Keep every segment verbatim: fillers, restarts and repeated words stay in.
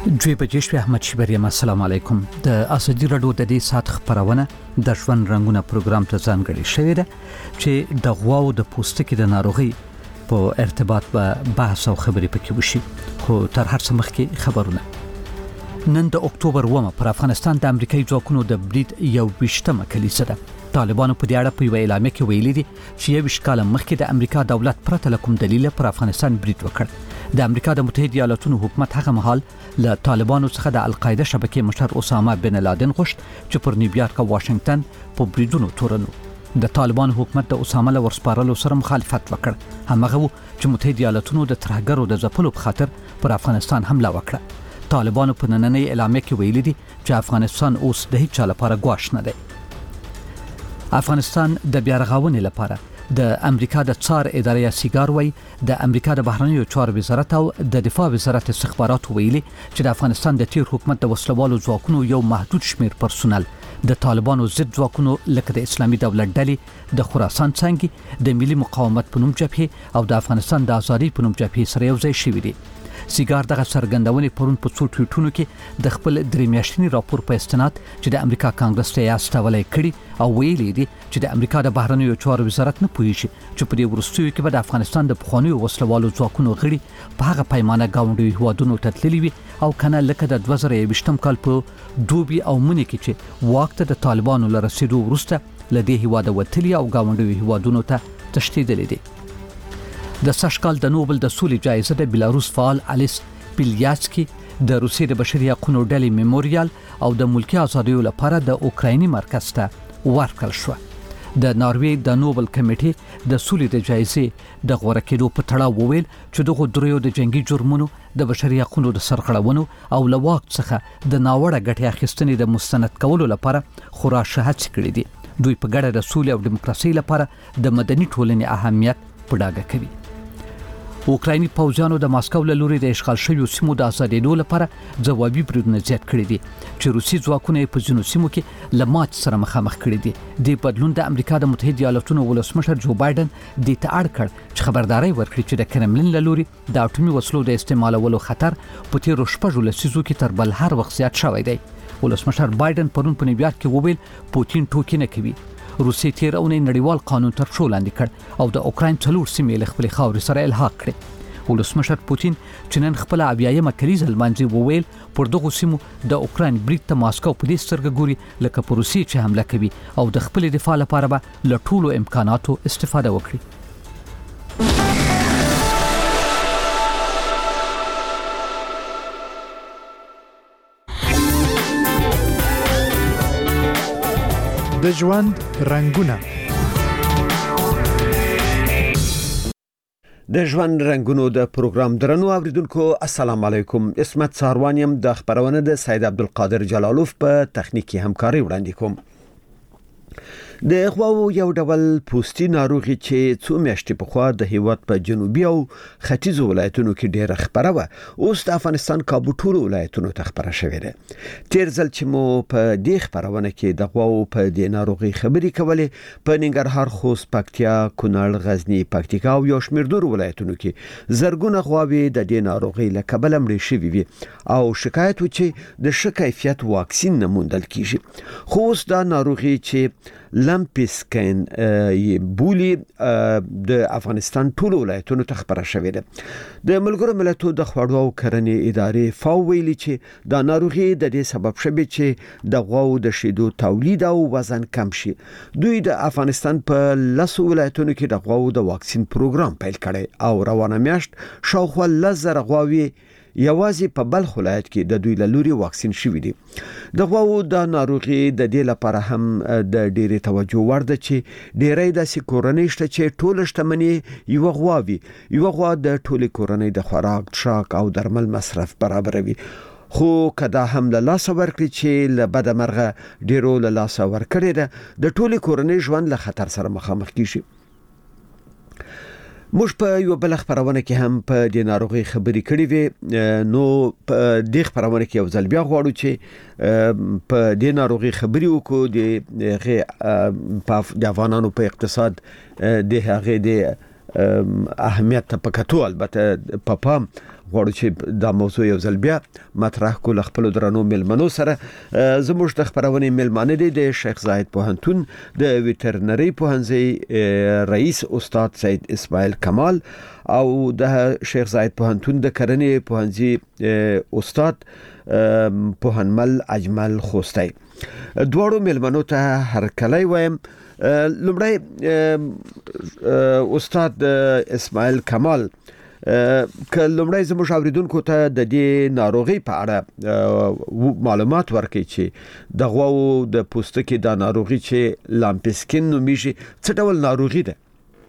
دوی بجې شوې. احمد شیبر یم. السلام علیکم. د اسدی رادیو د دې سات خبرونه د ژوند رنگونه پروګرام ته ځانګړي شوې ده چې د غواو د پوستکي د ناروغي په ارتباط به بحث او خبرې پکې وشي. خو تر هر څه مخکې خبرونه. نن د اکتوبر اوومه پر افغانستان د امریکایي ځواکونو د برید یو ویشتمه کلیسه ده. طالبانو په دې اړه په یو اعلامیه کې ویلي دي چې یو ویشت کال مخکې د امریکا دولت پرته له کوم دلیل پر افغانستان برید وکړ. د امریکا د متحده ایالاتونو حکومت هغه مهال له طالبانو څخه د القاعده شبکې مشر اسامه بن لادن غوښت چې پر نیویارک او واشنگټن په بریدونو تورنو. د طالبانو حکومت د اسامه له ورسپارلو سره مخالفت وکړ. همغه و چې متحده ایالاتونو د ترهګرو د ځپلو په خاطر پر افغانستان حمله وکړه. طالبانو په نننۍ اعلامیه کې ویلي دي چې افغانستان اوس د هیڅ چا لپاره ګواښ نه دی. افغانستان د بیا رغونې لپاره د امریکا د څار ادارې سیګار وای د امریکا د بهرنیو چارو وزارت او د دفاع وزارت استخبارات ویلي چې د افغانستان د تیر حکومت د وسلوالو ځواکونو یو محدود شمیر پرسونل د طالبانو ضد ځواکونو لکه د اسلامي دولت ډلې د خراسان څنګه د ملي مقاومت په نوم جبهه او د افغانستان د ازادي په نوم جبهه سره یو ځای شوي دي. سیګار دغه څرګندونې پرون په څو ټویټونو کې د خپل درې میاشتني راپور په استناد چې د امریکا کانګرس ته یې استولای کړي او ویلي دي چې د امریکا د بهرنیو چارو وزارت نه پوهیږي چې په دې وروستیو کې به د افغانستان د پخوانیو وسلوالو ځواکونو غړي په هغه پیمانه ګاونډي هیوادونو ته تللي وي او کنه لکه د دوه زره یوویشتم کال په دوبي او مني کې چې واک ته د طالبانو له رسیدو وروسته له دې هیواده وتلي او ګاونډي هیوادونو ته تښتېدلي دي. د سږ کال د نوبل د سولې جایزه د بیلاروس فعال الیس پیلیاتسکی د روسیې د بشري حقوقو ډلې میموریال او د ملکي ازادیو لپاره د اوکرایني مرکز ته ورکړل شو. د ناروې د نوبل کمیټې د سولې د جایزې د غوړه کېدو په تړاو وویل چې دغه دریو د جنگي جرمونو د بشري حقوقو د سرغړونو او له واک څخه د ناوړه ګټې اخیستنې د مستند کولو لپاره خورا هڅې کړې دي. دوی په ګډه د سولې او دیموکراسي لپاره د مدني ټولنې اهمیت په ډاګه کوي. اوکرایني پوځیانو د ماسکو له لوري د اشغال شویو سیمو د ازادېدو لپاره ځوابي بریدونه زیات کړي دي چې روسي ځواکونه په ځینو سیمو کې له مات سره مخامخ کړي دي. د بدلون د امریکا د متحده ایالاتونو ولسمشر جو بایدن د ته اړ کړ چې خبرداري ورکړي چې د کرملین له لوري د اټومي وسلو د استعمالولو خطر په تیرو شپږو لسیزو کې تر بل هر وخت زیات شوی دی. ولسمشر بایدن پرون په نیویارک کې وویل پوتین ټوکې نه کوي. روسي تیر اونۍ نړیوال قانون تر پښو لاندې کړ او د اوکراین څلور سیمې له خپل خاورې سره الحاق کړې. ولسمشر پوتین چې نن خپل اویایمه کلیزه لمانځي وویل پر دغه سیمو د اوکراین برید ته ماسکو په دې سترګه ګوري لکه په روسي چې حمله کوي او د خپل دفاع لپاره به له ټولو امکاناتو استفاده وکړي. د ژوند رنگونه د ژوند رنگونو د پروګرام درنو اوریدونکو السلام علیکم. اسمت ساروانیم د خبرونه د سید عبدالقادر جلالوف په تخنیکی همکاري وړاندې کوم. د غواو یو ډول پوستي ناروغي چې څو میاشتې پخوا د هیواد په جنوبي او ختیځ ولایتونو کې ډېر خبره و اوس د افغانستان کابو ټول ولایتونو ته خبره شوې ده. تیر ځل چې مو په دې خبرونه کې د غواو په دې ناروغي خبرې کولې په ننګرهار، خوست، پکتیا، کونړ، غزنی، پکتیکا او یو شمېر نور ولایتونو کې زرګونه غواوې د دې ناروغي له کبله مړې شوې وي او شکایت و چې د ښه کیفیت واکسین نه موندل کیږي. خو اوس دا ناروغي چې لمپسکن بولی د افغانستان ټول ولایتونو ته خبره شوې ده. د ملګرو ملتونو د خوړو او کرنې ادارې فاو ویلي چې دا ناروغي د دې سبب شوی چې د غواو د شیدو تولید او وزن کم شي. دوی د افغانستان په لسو ولایتونو کې د غواو د واکسین پروګرام پیل کړی او روانه میاشت شاوخوا لس زره غواوې یوازې په بلخ ولایت کې د دوی له لوري واکسین شوي دي. د غواو د ناروغي د دې لپاره هم د ډېرې توجه وړ ده چې ډېری داسې کورنۍ شته چې ټوله شتمني یوه غوا وي. یوه غوا د ټولې کورنۍ د خوراک، څښاک او درمل مصرف برابروي. خو کدا هم له لاسه ورکړي چې له بده مرغه ډېرو له لاسه ورکړې ده د ټولې کورنۍ ژوند له خطر سره مخامخ کیږي. موږ په یو بل خبرونه کې هم په دې ناروغي خبرې کړې وې. نو په دې خبرونه کې یو ځل بیا غواړو چې په دې ناروغي خبرې وکړو د په د افغانانو په اقتصاد د هغه د اهمیت په کتو البته په پام غواړو چې دا موضوع یو ځل بیا مطرح کول خپل درنو ملمنو سره. زموږ د خبرونې ملمانه دي د شیخ زاید پوهنتون د ویټرنری پوهنځي رئیس استاد سید اسماعیل کمال او د شیخ زاید پوهنتون د کرنې پوهنځي استاد پوهنمل اجمل خوستی. دواړو ملمنو ته هر کله وایم. لومړی استاد اسماعیل کمال که لومړی زموږ اوریدونکو ته د دې ناروغي په اړه معلومات ورکړي چې د غواو د پوستکي د ناروغي چې لامپسکین نومیږي څه ډول ناروغي ده؟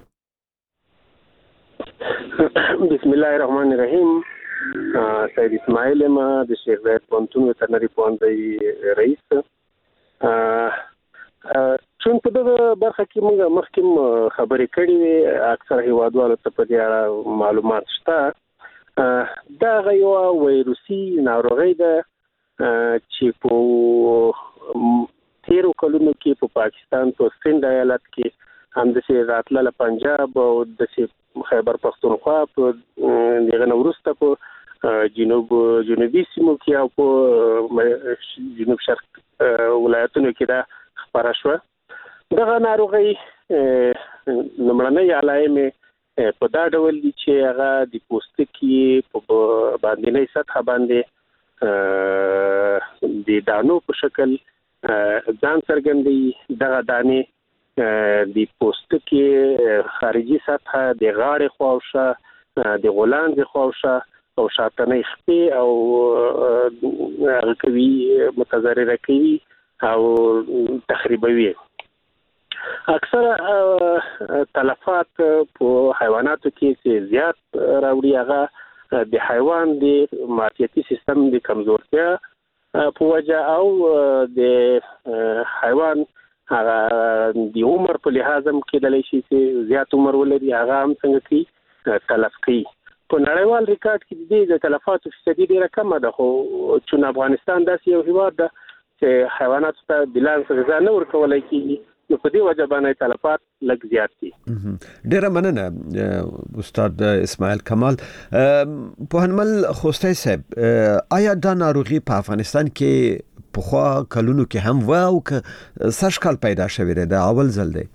بسم الله الرحمن الرحیم. سید اسماعیل ما د شیخ زاید پوهنتون ویټرنری پوهنځي رئیس. چون په دغه برخه کې موږ مخکې خبرې کړې وي، اکثر هیوادوالو ته په دې اړه معلومات شته. دا یو وایروسي ناروغي ده چې په تیرو کلونو کې په پاکستان په سند ایالت کې هم د راتلل پنجاب او د خیبر پختونخوا په دغه وروسته په جنوب جنوبي سیمو کې او په جنوب شرق ولایتونو کې دا خبره شوه. دغه ناروغي لومړنۍ علایمې په دا ډول دي چې هغه د پوستکي په باندنۍ سطح باندې د دانو په شکل ځان څرګندوي. دغه دانې د پوستکي خارجي سطح د غاړې خواوشا د غولانځې خواوشا او شاتنۍ خپې او هغه کوي متضرره کوي او تخریبوي. اکثره تلفات په حیواناتو کې چې زیات راوړي هغه د حیوان د معافیتي سیستم د کمزورتیا په وجه او د حیوان هغه د عمر په لحاظ هم کېدلی شي چې زیات عمر ولري، هغه هم څنګه کوي تلف کوي. په نړیوال ریکارډ کې د تلفاتو فیصدي ډیره کمه ده، خو چون افغانستان داسې یو هیواد ده چې حیواناتو ته بیلانس غذا نه ورکولای کېږي، نو په دې وجه باندې تلفات لږ زیات دي. ډیره مننه استاد اسماعیل کمال. پوهنمل خوستی صاحب، آیا دا ناروغي په افغانستان کې پخوا کلونو کې هم و او که سږ کال پیدا شوې ده؟ اول ځل دی.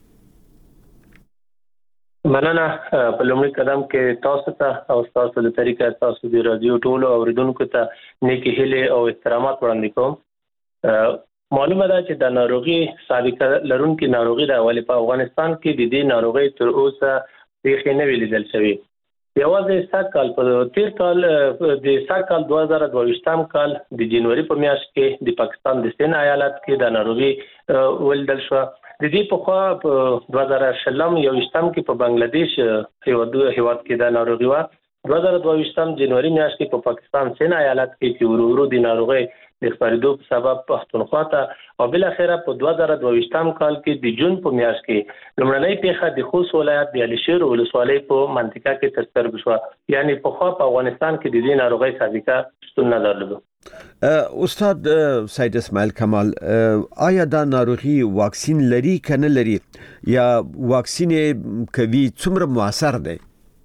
مننه. په لومړي قدم کې تاسو ته او تاسو د طریقې تاسو د رادیو ټولو اوریدونکو ته نیکی هیلې او احترامات وړاندې کوم. معلومه ده چې د ناروغي سابقه لرونکي ناروغي د اولی په افغانستان کې د دې ناروغي تر اوسه پیښې نه لیدل شوې. یوازې سږ کال په تیر کال د سږ کال دوه زره دوه ویشتم کال د جنوري په میاشت کې د پاکستان د سند ایالت کې د ناروغي ولیدل شو. د دې په خوا په دوه زره شلم یو ویشتم کې په بنگلاديش هیواد کې د ناروغي و. دوه زره دوه ویشتم جنوري میاشت کې په پاکستان سند ایالت کې چې ورو ورو د ناروغي د خپرېدو په سبب پښتونخوا ته او بل اخره په دوه زره دوه ویشتم کال کې د جون په میاشت کې لومړنۍ پیښه د خوست ولایت د علشیر ولسوالۍ په منطقه کې ترسره شوه. یعنی په خوا په افغانستان کې د دې ناروغي سابقه شتون نه درلود. استاد سید اسماعیل کمال، آیا دا ناروغي واکسین لري کنه لري یا واکسین کوي څومره موثر دی؟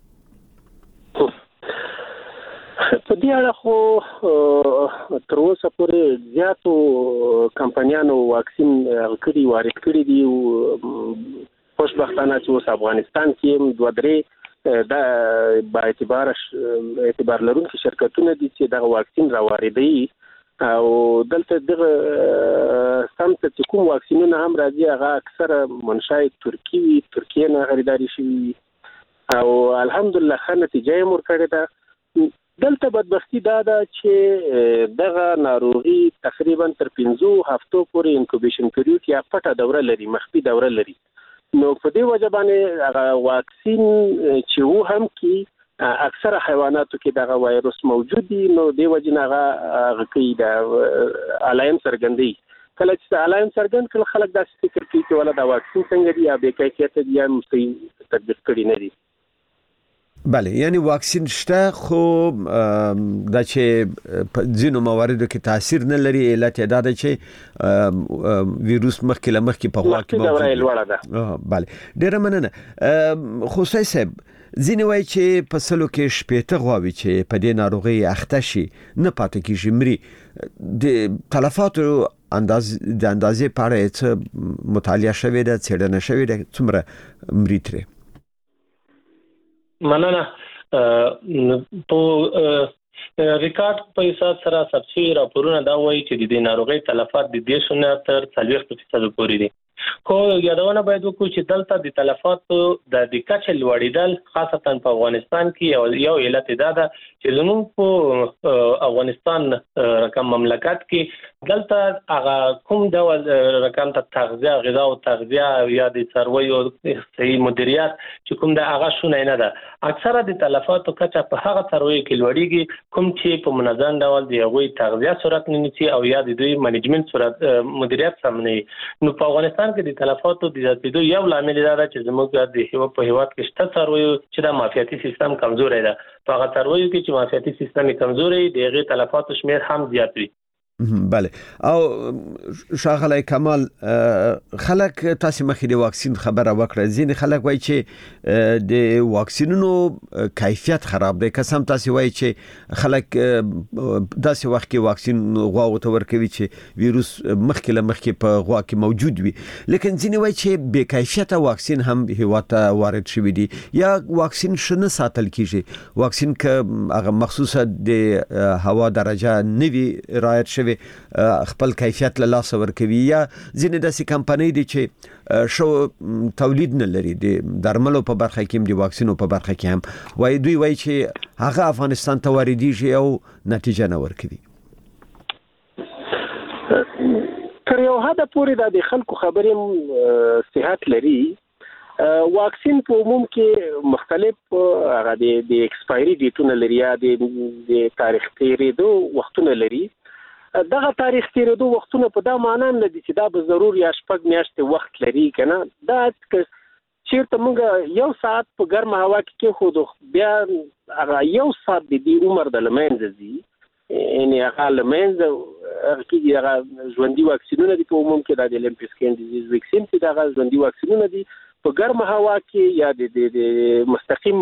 په دې اړه خو تر اوسه پورې زیاتو کمپنیانو واکسین کړي وارد کړي دي او خوشبختانه چې اوس افغانستان کې دوه درې د با اعتبار اعتبار لرونکي شرکتونه دي چې دغه واکسین را واردوي او دلته دغه سمت چې کوم واکسینونه هم راځي هغه اکثره منشأ ترکی وي، ترکیه نه خریداري شوي او الحمدلله ښه نتیجه یې ورکړې ده. دلته بدبختی دا ده چې دغه ناروغي تقریبا تر پنځو هفتو پورې انکوبیشن پیریود یا پټه دوره لري، مخفي دوره لري. نو په دې وجه باندې هغه واکسین چې و هم کې اکثره حیواناتو کې دغه وایروس موجود دي، نو دې وجه نه هغه کوي د علایم څرګندوي. کله چې علایم څرګند کړي خلک داسې فکر کوي چې ولا دا واکسین څنګه دی یا بې کیفیته دی یا مستقیم تطبیق کړي نه دي. بله، یعنی واکسین شته خو دا چې ځینو مواردو کې تاثیر نه لري. علت دا ده چې ویروس مخکې له مخکې په غوا کې موجود دی. بله، ډیره مننه. خوستی صاحب، ځینې وایي چې په سلو کې شپېته غواوې چې په دې ناروغي اخته شي نه پاتې کېږي مري. د تلفاتو انداز د اندازې په اړه څه مطالعه شوې ده، څېړنه شوې ده، څومره مري ترې؟ مننه. په ریکارډ په حساب سره سبسي راپورونه دا وایي چې د دې ناروغي تلفات د دې شونه تر څلوېښت فیصد پورې دي. خو یادونه باید وکړو چې دلته د تلفاتو د د کچې لوړېدل خاصتا په افغانستان کې یو یو علت دا ده چې زموږ په افغانستان رقم مملکت کې دلته هغه کوم ډول رقم ته تغذیه غذا او تغذیه یا د څارویو صحي مدیریت چې کوم د هغه شونه نه ده. اکثره د تلفاتو کچه په هغه څارویو کې لوړېږي کوم چې په منظم ډول د هغوی تغذیه صورت نه نیسي او یا د دوی منیجمنت صورت مدیریت سم نه. نو په افغانستان کې د تلفاتو د زیاتېدو یو لامل دا ده چې زموږ د هیواد په هیواد کې شته څارویو چې د معافیتي سیستم کمزوري ده. په هغه څارویو کې چې معافیتي سیستم کمزوري د هغې تلفاتو شمیر هم زیات وي. بله. او شاغلی کمال خلک تاسو مخې د واکسین خبره وکړه، ځینې خلک وایي چې د واکسینونو کیفیت خراب دی، قسم تاسو وایي چې خلک داسې وخت کې واکسین غواو ته ورکوي چې ویروس مخکې له مخکې په غوا کې موجود وي، لیکن ځینې وایي چې بې کیفیته واکسین هم هیواد ته وارد شوی دی یا واکسین شنه ساتل کیږي. واکسین که هغه مخصوصه د هوا درجه نوي رعایت شوی خپل کیفیت له لاس ورکوي، یا ځینې داسې کمپنۍ دي چې شو تولید نه لري د درملو په برخه کې هم د واکسینو په برخه کې هم وایي دوی وایي چې هغه افغانستان ته واردېږي او نتیجه نه ورکوي. تر یو حده پورې د خلکو خبرې صحت لري. واکسین په عموم کې مختلف هغه د ایکسپایری ډیټونه لري یا د تاریخ تیریدو وختونه لري. دغه تاریخ تیریدو وختونه په دا معنا نه دي چې دا به ضرور یا شپږ میاشتې وخت لري کنه. دا چیرته موږ یو ساعت په ګرمه هوا کې کې خو بیا هغه یو ساعت د دې عمر د لمنځه ځي، یعنی هغه لمنځه هغه کې هغه ژوندي واکسینونه دي په عموم کې د لمپسکین ډیزیز واکسین چې دغه ژوندي واکسینونه دي په ګرمه هوا کې یا د مستقیم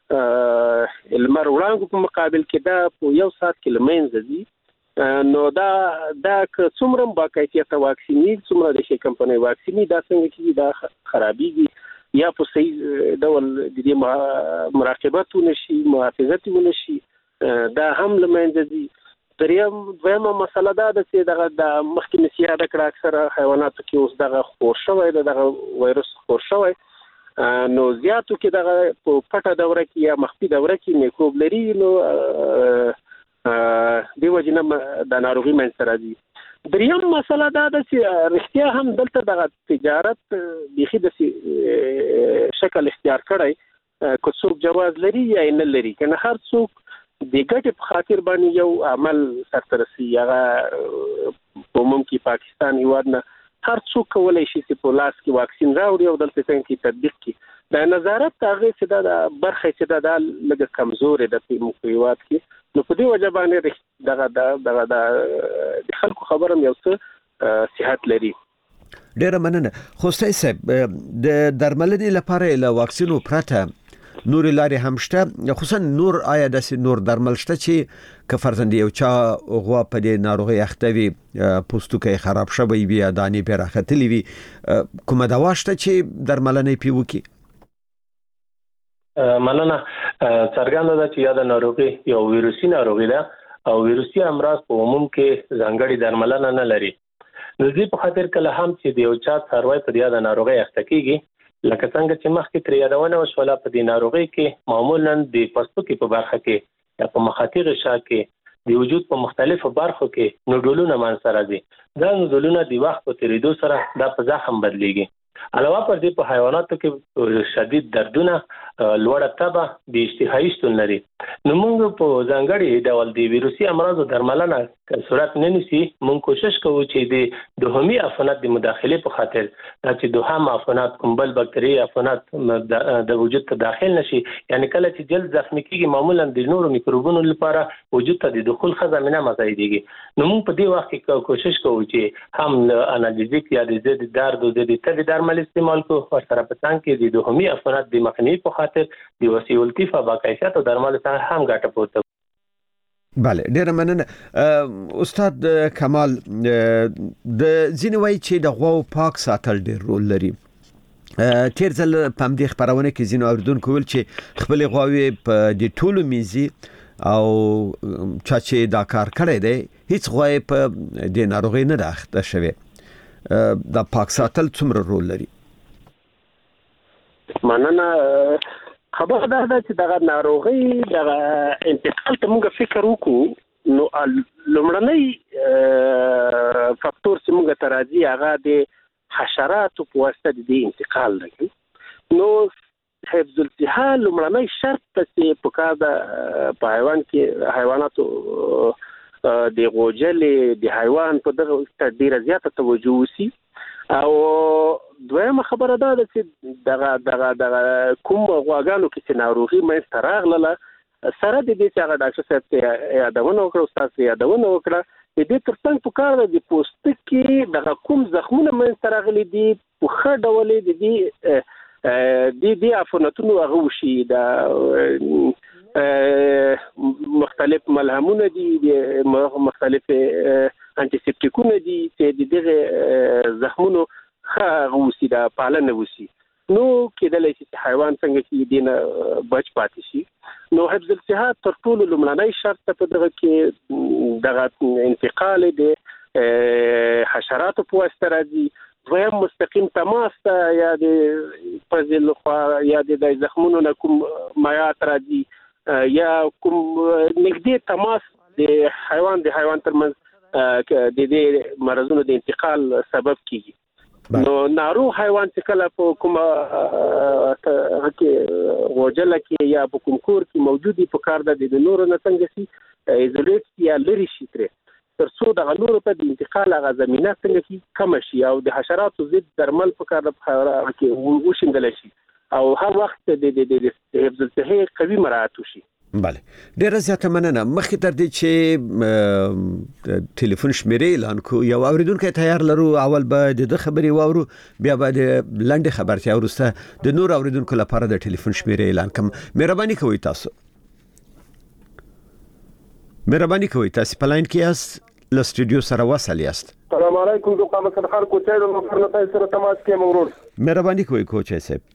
لمر وړانګو په مقابل کې دا په یو ساعت کې لمنځه ځي. نو دا دا که څومره با کیفیته واکسیني څومره د شي کمپنۍ واکسیني دا څنګه کې دا خرابېږي یا په صحیح ډول د دې مراقبت ونشي محافظت ونشي دا هم لمنځه ځي. دریم دویمه مسله دا ده چې دغه د مخکې مې یاد کړه اکثره حیواناتو کې اوس دغه خور شوی د دغه وایرس خور شوی، نو زیاتو کې دغه په پټه دوره کې یا مخفي دوره کې میکروب لري، نو دی وجنه د ناروغي منځ راځي. دریم مسله دا ده چې رښتیا هم دلته دغه تجارت بيخي د شکل اختیار کړی، که څوک جواز لري یا نه لري، کنه هر څوک د ګټې په خاطر باندې یو عمل سرته رسي. هغه په عموم کې پاکستان هیواد نه هر څوک کولای شي چې په لاس کې واکسین راوړي او دلته څنګه تطبیق کړي. د نظارت هغه چې دا برخه چې دا لږه کمزورې ده په هیواد کې، نو په دې وجه باندې دغه دغه د خلکو خبرم یو څه صحت لري. ډیره مننه. خو صاحب د درملنې لپاره له واکسینو پرته نور لارې هم شته، خصوصا نور آیا د نور درمل شته چې که فرضاً یو چا غوا په دې ناروغي اخته وي، پوستکی خراب شوی وي یا دانې پرې راختلې وي، کومه دوا شته چې درملنه پې وکړي؟ مننه. څرګنده ده چې یا د ناروغي یو ویروسي ناروغي ده او ویروسي امراض په عموم کې ځانګړي درملنه نه لري. نو دې په خاطر کله هم چې د یو چا څاروی په دې د ناروغي اخته کیږي، لکه څنګه چې مخکې تر یادونه وشوله په دې ناروغي کې معمولاً د پوستکي په برخه کې یا په مخاطي غشا کې د وجود په مختلفو برخو کې نوډولونه منځته راځي. دا نوډولونه د وخت په تیریدو سره دا په زخم بدلیږي. علاوه پر دې په حیواناتو کې شدید دردونه، لوړه تبه، بې اشتهایي شتون لري. نو موږ په ځانګړي ډول د ویروسي امراضو درملنه که صورت نه نیسي، موږ کوشش کوو چې د دوهمي عفونت د مداخلې په خاطر دا چې دوهم عفونت کوم بل باکتري عفونت د وجود ته داخل نشي، یعنی کله چې جلد زخمي کیږي معمولا د نورو میکروبونو لپاره وجود ته د دخول خزمینه مساعدېږي. نو موږ په دې وخت کې کوشش کوو چې هم انالجیک یا د ضد درد او د تبې درمل درمل استعمال کو او سره په څنګ کې د دوهمي عفونت د مخنیوي په خاطر د وسیع الطیفه باکیفیت درمل څخه هم ګټه پورته. بله ډیره مننه استاد کمال. د ځینې وایي چې د غواو پاک ساتل ډیر رول لري. تیر ځل په همدې خبرونه کې ځینو اوریدونکو ویل چې خپل غواوې په د ټولو میزي او چا چې دا کار کړی دی هیڅ غوای په د ناروغي نه راخته شوی. دا پاک ساتل څومره رول لري؟ مننه. خبره ده چې دغه ناروغي دغه انتقال ته موږ فکر وکړو نو لومړنی فاکتور چې موږ ته راځي هغه د حشراتو په واسطه د انتقال دی. نو حفظ الصحه لومړنی شرط چې په کار د په حیوان کې حیواناتو د غوجلې د حیوان په دغه ډیره زیاته توجه وسی. او دویمه خبره ده چې دغه دغه دغه کوم غواګانو کې چې ناروغي مې تراغله سره د دې چې هغه ډاکټر صاحب ته یادونه وکړه استاد ته یادونه وکړه د دې ترڅنګ په کار د پوستکي دغه کوم زخمونه مې تراغلي دي په خړ ډول د دې د دې عفونتونو هغه وشي د مختلف ملهمونه دي مختلف انټي سېپټیکونه دي چې د دغه زخمونو ښه وسی د پالنه وسی. نو کېدلای شي حیوان څنګه چې دینه بچ پاتې شي. نو حفظ الصحه تر ټولو لومړنی شرط په دغه کې دغه انتقال د حشراتو په واسطه راځي. دویم مستقیم تماس ته یا د پزل خو یا د زخمونو نه کوم مایات راځي یا کوم نږدې تماس د حیوان د حیوان ترمنځ د دې مرزونو د انتقال سبب کیږي. نو ناروغ حیوان چې کله په کوم کې غوجله کې یا په کوم کور کې موجودي په کار د نورو نه څنګه سي ایزولیټ یا لری شي تر تر څو د نورو ته د انتقال غا زمينه څنګه کی کم شي او د حشراتو ضد درمل په کار کې وشندل شي او هر وخت د د حفظ الصحه قوي مراعات وشي. بله ډیره زیاته مننه. مخکې تر دې چې ټلیفون شمیرې اعلان کو یو اوریدونکو تیار لرو اول به د خبري واورو بیا به د لنډه خبرتیا ورسته د نور اوریدونکو لپاره د ټلیفون شمیرې اعلان کوم. مهرباني کوئ تاسو مهرباني کوئ تاسو په لاین کې یاست ل استودیو سره وصل یاست. السلام علیکم دوه قامت خلک کوچې د مفرنه تاسو سره تماس کې مرور. مهرباني کوئ کوچې صاحب.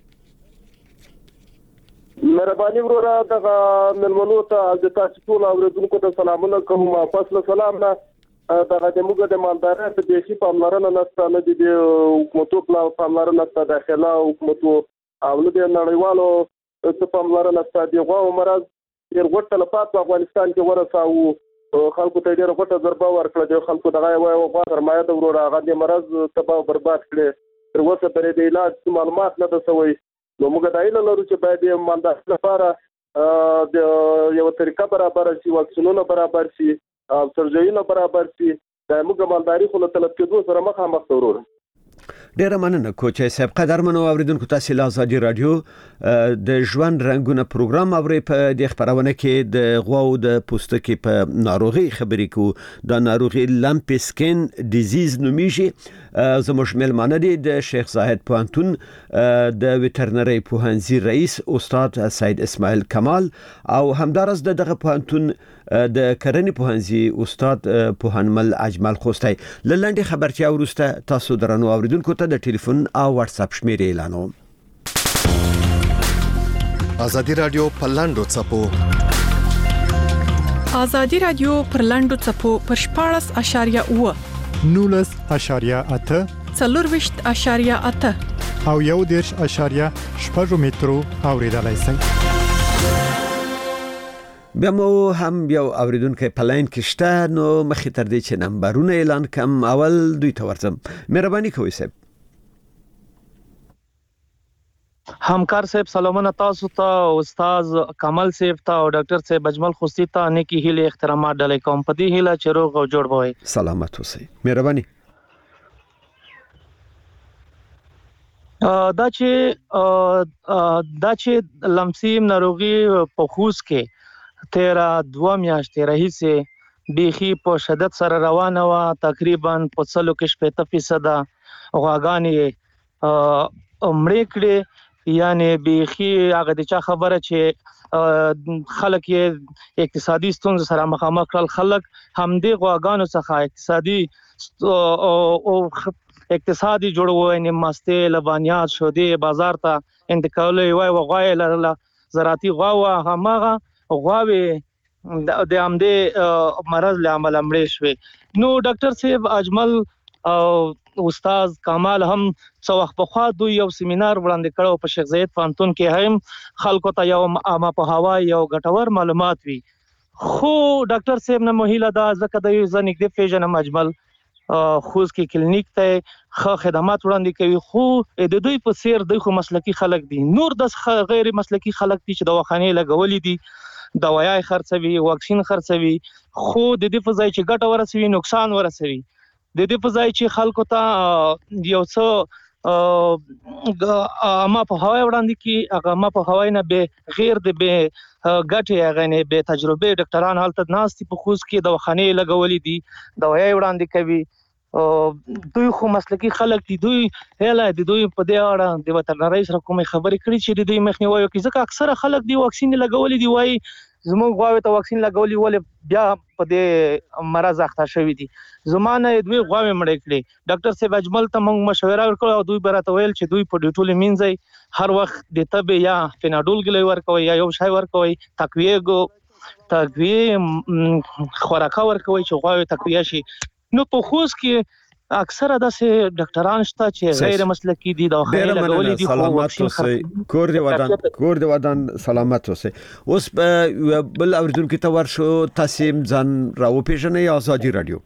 مهرباني وروره دغه ملمنو ته د تاسو ټول اوریدونکو ته سلامونه کوم. فاصله سلام نه دغه د موږ د مالدارۍ په دیشي پاملرنه نشته نه د حکومتو په پاملرنه نشته داخله حکومتو او نه د نړیوالو په پاملرنه نشته. دی غو مرز ډیر غوټه لپاره په افغانستان کې ورساو خلکو ته ډیر غوټه ضربه ورکړه. د خلکو دغه وایي غوا سرمایه د وروره هغه د مرز تباہ برباد کړي. تر اوسه پرې د علاج معلومات نه تسوي. نو موږ دا ایله لرو چې باید د مالدارۍ لپاره د یو طریقه برابر شي واکسینونه برابر شي او سرجریونه برابر شي. دا موږ مالداري خو له طلب کېدو سره مخامخ ورور. ډیره مننه کوچې صاحب. قدرمنو اوریدونکو تاسو له ازادي رادیو د ژوند رنگونه پروګرام اوري. په دې خبرونه کې د غواو د پوستکي په ناروغي خبرې کو. د ناروغي لمپي سکین ډیزیز نومیږي. زموږ ملمانه دي د شیخ زاهد پوهنتون د ویټرنری پوهنځي رئیس استاد سید اسماعیل کمال او همدارس د دغه پوهنتون د کرنې پوهنځي استاد پوهنمل اجمل خوستی. لنډه خبرتیا ورسته تاسو درنو اوریدونکو ته د ټلیفون او واتس اپ شمیرې اعلانوم. ازادي رادیو پلاندو چپو ازادي رادیو پرلاندو چپو پر شپاړس اشاریه اوه نولس اشاریه اته څلورويشت اشاریه اته او یو دیرش اشاریه شپږ مترو اوریدلای شئ. بیا مو هم یو اوریدونکو په لاین کې شته. نو مخې تر دې چې نمبرونه اعلان کم اول دوی ته ورځم. مهرباني کوئ صاحب. همکار صاحب سلامونه تاسو ته استاد کمال صاحب ته او ډاکټر صاحب اجمل خوستی ته نیکی هیله احترامات ډلې کوم. په دې هیله چې روغ او جوړ وي. سلامت اوسئ. مهرباني. دا چې دا چې لمسیم ناروغي په خوس کې تیرا دو میاشتې راهیسه بیخي په شدت سره روانه و. تقریبا په څلو کې شپږ فیصد غواګانې مړې کړې یعنی بیخي هغه د چا خبره چې خلک یې اقتصادي ستونزې سره مخامخ کړل خلک همدې غواګانو څخه اقتصادي او اقتصادي جوړونه ماسته لبانیات شودې بازار ته انتقالي وای وغوای لرله زراعتي غوا همغه غواوي د امدې مرض لامل مړې شوې نو ډاکټر صاحب اجمل او استاد کمال هم څو وخت په خوا دوی یو سیمینار وړاندې کړو په شیخ زاید پانتون کې هم خلکو ته یو عامه په هوا یو ګټور معلومات وي خو ډاکټر صاحب نه مهیله دا ځکه د یو ځنګ د پیژنم اجمل خوز کې کلینیک ته ښه خدمات وړاندې کوي خو د دوی په سیر د خو مسلکی خلک دي نور د غیر مسلکی خلک دي چې د وخانې لګولې دي دوايي خرڅوي واکسین خرڅوي خو د دې په ځای چې ګټه ورسوي نقصان ورسوي د دې په ځای چې خلکو ته یو څه اما په هواي وړاندې کې هغه ما په هواي نه به غیر د به ګټه هغه نه به تجربه ډاکټران حالت ناستي په خوز کې د وخانې لګولې دي دوايي وړاندې کوي دوی خو مسلکی خلک دي دوی هله د دوی په دې اړه د وترنري سره کومې خبرې کړې چې د دوی مخنیوي کوي ځکه اکثره خلک دی واکسین لګولې دي وای زموږ غواوي ته واکسین لګولې ولې بیا په دې مرز اخته شوی دي زمانه دوی غواوي مړې کړې ډاکټر صاحب اجمل ته موږ مشوره ورکړو او دوی براته ویل چې دوی په ډیټول مینځي هر وخت د تبه یا فیناډول ګلې ورکوي یا یو شای ورکوي تقویه ګو تقویه خوراکه ورکوي چې غواوي تقویه شي نو په خوز کې اکثره داسې ډاکټران شته چې غیر مسلکی دي د خیر لګولې دي سلامت اوسئ کور دی ودان کور دی ودان سلامت اوسئ اوس بل اوریدونکو ته ورشو تاسو ځان راو پیژنئ ازادي رادیو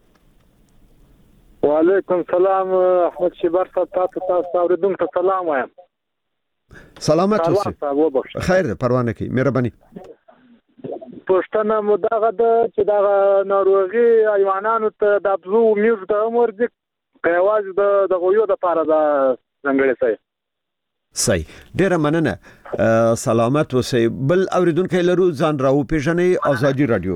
وعلیکم سلام احمد شبر تاسو تاسو اوریدونکو ته سلام وایم سلامت اوسئ خیر پروا نه کوي مهرباني پښتنه مداغه د چې دا ناروغي حیوانانو ته د ابزو میوز د عمر د کواز د د غویو د پاره د څنګه سي سي ډیره مننه سلامت اوسئ بل اوریدونکو لرو ځان راو پیژنئ ازادي رادیو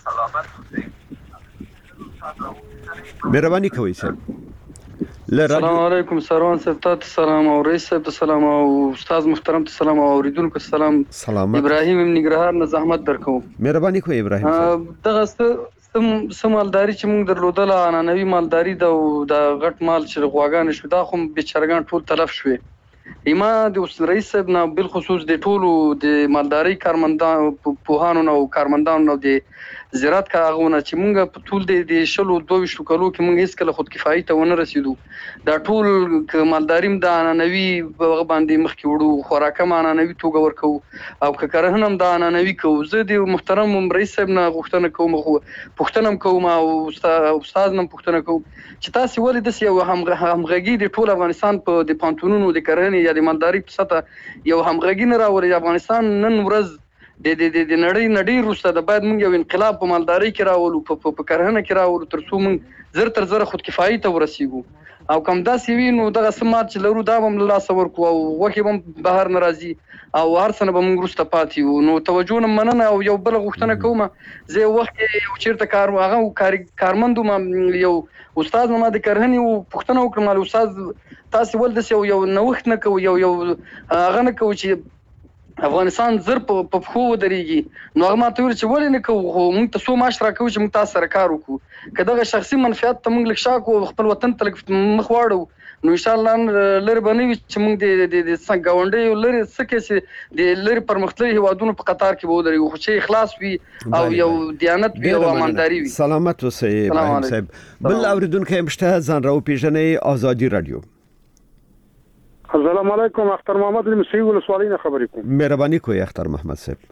مهرباني کوئ سر السلام علیکم سروان صاحب ته سلام او رئیس صاحب ته سلام او استاد محترم ته سلام او اوریدونکو سلام سلام ابراهیم نګرهار نه زحمت درکو مهرباني کوئ ابراهیم صاحب دغه سم سمالداري چې موږ درلودل انانوي مالداري د غټ مال چې غواګان شو دا خو بچرګان ټول تلف شوي ایما د رئیس صاحب نه بل خصوص د ټولو د مالداري کارمندان پوهانو او کارمندانو د زراعت کاغونه چې موږ په ټول د شلو دوه شو کلو کې موږ هیڅ کله خود کفایت ته ونه رسیدو دا ټول مالداریم د انانوي باندې مخ کې وړو خوراکه مانانوي توګه ورکو او که کرهنم د انانوي کو زه د محترم رئیس صاحب نه غوښتنه کوم خو پښتنم کوم او استاد نن پښتنه کوم چې تاسو ولې د یو همغږي د ټول افغانستان په د پانتونونو د کرهنې یا د مالداري په سطح یو همغږي نه راوړي افغانستان نن ورځ د د د نړۍ نړۍ روسته د باید موږ یو انقلاب په مالداري کې راولو په په کرهنه کې راولو تر څو موږ زر تر زر خود کفایي ته ورسیږو او کوم داسې وي نو دغه سمات چې لرو دا هم له لاس ورکو او وخت هم بهر ناراضي او هر څنګه به موږ روسته پاتې نو توجه نه مننه او یو بل غوښتنه کوم زه وخت یو چیرته کار هغه کارمندو ما یو استاد ما د کرهنې او پښتنه وکړم له استاد تاسو ول د یو نوښت نه کوي یو یو هغه نه کوي چې افغانستان زر په خو درېږي نو هغه ماته ویل چې ولې نه کوو موږ ته سو معاش راکوي چې موږ تاسو سره کار وکړو که دغه شخصي منفعت ته موږ لږ شاکو خپل وطن ته مخ واړو نو ان شاء الله لری بنوي چې موږ د د څنګه لری سکه چې د لری پرمختللي هوادونو په قطار کې به درېږو خو چې اخلاص وي او یو دیانت وي او امانداري وي سلامت اوسئ ابراهیم صاحب بل اوریدونکو مشته ځان راو پیژنئ ازادي رادیو السلام علیکم اختر محمد المسیح ولسوالۍ نه خبرې کوم مهرباني کوئ اختر محمد صاحب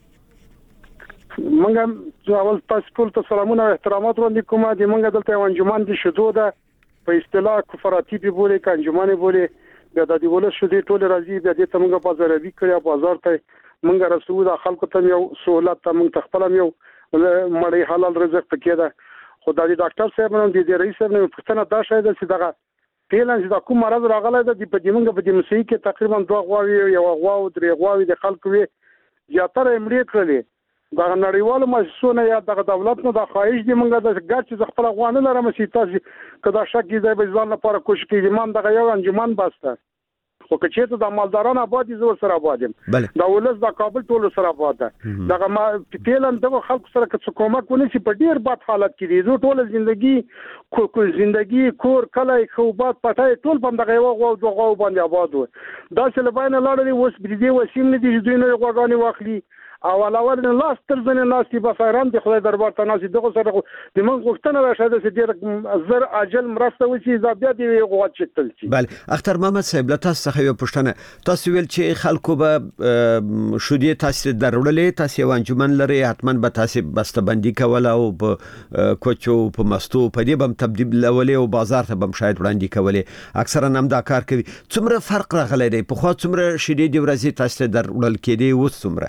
منګه اول تاسو ټول ته سلامونه او احترامات وړاندې کوم د منګه دلته انجمن دي شذو ده په اصطلاح کفراتی به بوله ک انجمن بوله بیا د دې ولې شذې ټول راځي بیا د تمنګه بازاروي کړیا بازار ته منګه رسول د خلکو ته یو سہولت ته منګ تخپلم یو مړی حلال رزق پکې ده خدای ډاکټر صاحب نن د رئیس صاحب نه پښتنه دا شاید چې دغه پیلن چې دا کوم مرض راغلی د په دیمنګ په دې مسیح کې تقریبا دوه غواوي یو غوا او درې غواوي د خلکو وی زیاتره امریت کړلې دا نړیوالو مؤسسونو یا د دولت نو د خواهش دی منګه د ګټ چې خپل غوانه لرم چې تاسو کدا شک دی به ځان لپاره کوشش کوي مان دغه یو انجمن باسته خو که چېرته د مالداران آباد دي زه سره آباد یم د ولس د کابل ټول سره آباد ده دغه ما فعلا دغه خلکو سره که څه کومک ونشي په ډیر بد حالت کې دي زه ټول ژوندۍ کو ژوندۍ کور کلی خوبات پټای ټول په دغه یو غو دغه باندې آباد و دا چې لباینه لاړې اوس بریدي وسیم نه دي دوی نه غواګانی واخلي او علاوه نه لاس تر ځنه ناسي بصیران د خدای دربار ته ناسي دغه سره د من غوښتنه راشه چې ډیر زر اجل مرسته وشي زابیا دی غوښت شتل شي. بله اختر محمد صاحب له تاسو څخه یو پوښتنه تاسو ویل چې خلکو به شودې تاسو درولې تاسو وانجمن لري حتمان به تاسو بسته‌بندي کوله او په کوچو په مستو په دې بم تبدیل لولې او بازار ته بم شاید وړاندې کولې اکثرا هم دا کار کوي څومره فرق راغلی دی په خو څومره شیدې دی ورځي تاسو درول کېدی و څومره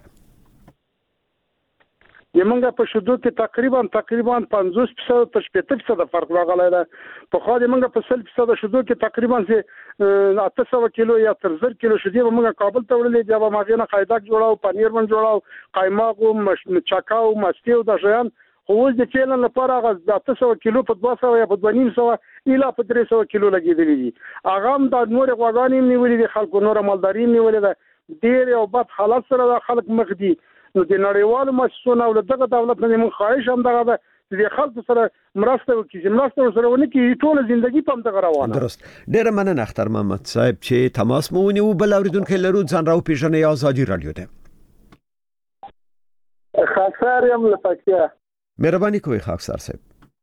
یمنګه په شودو کې تقریبا تقریبا پنځوس فیصد تر شپږ فیصد فرق راغلی دی په خو د منګه په سل فیصد شودو کې تقریبا چې اته سوه کیلو یا تر زر کیلو شودې موږ کابل ته وړلې بیا به ماغینه قایداک جوړاو پنیر من جوړاو قایماق او چاکاو مستي او د شیان خو اوس د چیلن لپاره هغه اته سوه کیلو په دوه سوه یا په دوه نیم سوه اله په درې سوه کیلو لګېدلې دي هغه هم د نور غواګانې هم نیولې دي خلکو نور مالداري هم نیولې ده ډېر یو بد حالت سره خلک مخ دي نو د نړیوالو مؤسسونو او دغه دولت نه موږ خواهش هم دغه د خلکو سره مرسته وکړي چې مرسته سره ونه کې ټول ژوندۍ په دغه روانه درست ډېر مننه اختر محمد صاحب چې تماس مو ونیو بل اوریدونکو لرو ځان راو پیژنې آزادي رادیو ده خاکسار یم لپکیا مهرباني کوئ خاکسار صاحب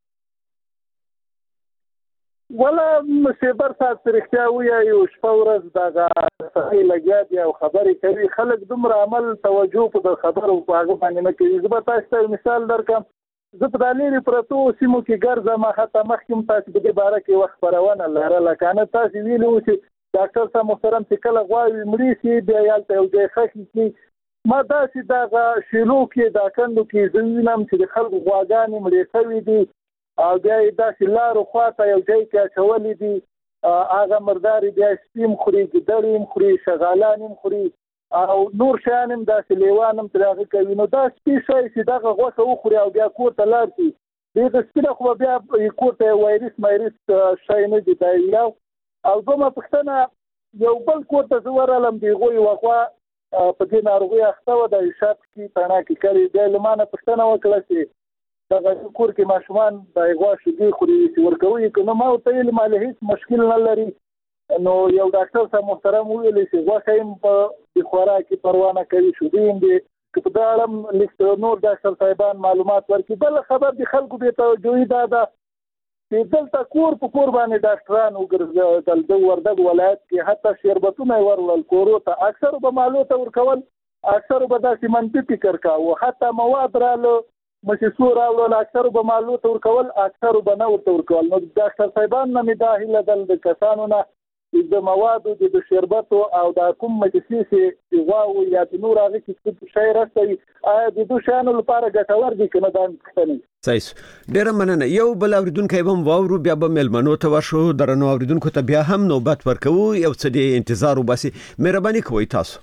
ولا مصیبر صاحب رښتیا وایي او شپه ورځ دغه صحیح لګیا دی او خبرې کوي خلک دومره عمل توجه په د خبرو په هغه باندې نه کوي زه به تاسو ته مثال درکم زه په دلیل پرتو سیمو کې ګرځم حتی مخکې تاسو د دې باره کې وخت خپرونه لرله کنه تاسو ویلو چې ډاکټر صاحب محترم چې کله غواړي مړي شي بیا یالته یو ځای ښخ کړي ما داسې دغه شیلو کې دا کندو کې زه وینم چې د خلکو غواګانې مړې شوي دي او بیا یې داسې لارو خواته یو ځای کې اچولي دي هغه مرداري بیا سپیم خوري ګیدړې هم خوري شغالان هم خوري او نور شیان هم داسې لیوان هم ترې هغه کوي نو دا سپي شی چې دغه غوښه وخوري او بیا کور ته لاړ شي دغه سپي خو بیا کور ته وایرس مایرس شی نه دي دا یو او دومره پوښتنه یو بل کور ته زه ورغلم د هغوی یوه خوا په دې ناروغۍ اخته وه د شاپ کې تڼاکې کړې بیا له ما نه پوښتنه وکړه چې دغه کور کې ماشومان د غوا شیدې خوري چې ورکوي که نه ما ورته ویلې مالې هېڅ مشکل نه لري نو یو ډاکټر صاحب محترم وویلې چې غوښه هم په د خوراک کې پروا نه کوي شیدې هم دي که په دغه اړه لیک نور ډاکټر صاحبان معلومات ورکړي بله خبر د خلکو بې توجهي دا ده چې دلته کور په کور باندې ډاکټران وګرځېدل د وردګ ولایت کې حتی شربتونه یې ورولل کورو ته اکثرو به مالو ته ورکول اکثرو به داسې منفي فکر کاوه حتی مواد راله مشهور راوړل اکثر به مالو تور کول اکثر به نه ورته ورکول نو ډاکټر صاحبان نه مداهله دل د کسانو نه د موادو د شربتو او د کوم مجلسي چې واو یا د نور هغه چې شی راستوي آیا د دوه شانو لپاره ګټور دي کنه دا څنګه صحیح ډېر مننه یو بل اوریدونکو هم واورو بیا به ملمنو ته ورشو درنو اوریدونکو ته بیا هم نوبت ورکوو یو څه د انتظار وباسي مهرباني کوئ تاسو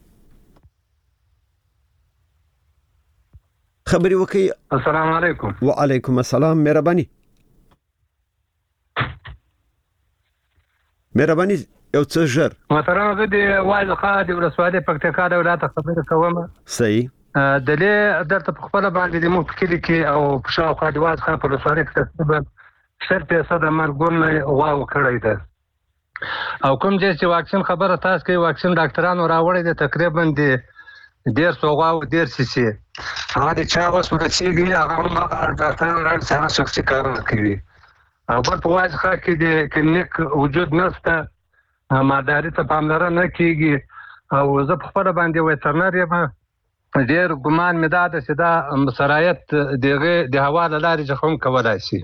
خبري وکي السلام علیکم وعلیکم السلام مهرباني مهرباني یو څه ژر محترم زه د وایز خا د ورسواده پکتیکا د ولایت خبره کوم صحیح د له درته په خپل باندې د مو کلی کې او په شاوخوا د وایز خا په ورسواده کې تقریبا شل فیصد مرګونه واو کړی ده او کوم چې واکسین خبره تاسو کوي واکسین ډاکټرانو راوړی دي تقریبا د ډیر سوغا او ډیر سیسي هغه د چا اوس ورسیږي هغه ما ډاکټر راځي چې شخصي کار کوي او په واځ ښه کې د کلینیک وجود نشته ماداري ته پاملرنه کیږي او زه په خپل باندې ویټرنر یم ډیر ګمان مې ده چې دا سرایت دغه د هوا له لارې ځخم کولای شي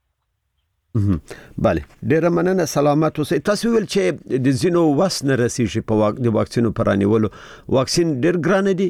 بله ډیره مننه سلامت اوسئ تاسو ویل چې د زینو وس نه رسیږي په واک د واکسینو پرانیولو واکسین ډیر ګران دي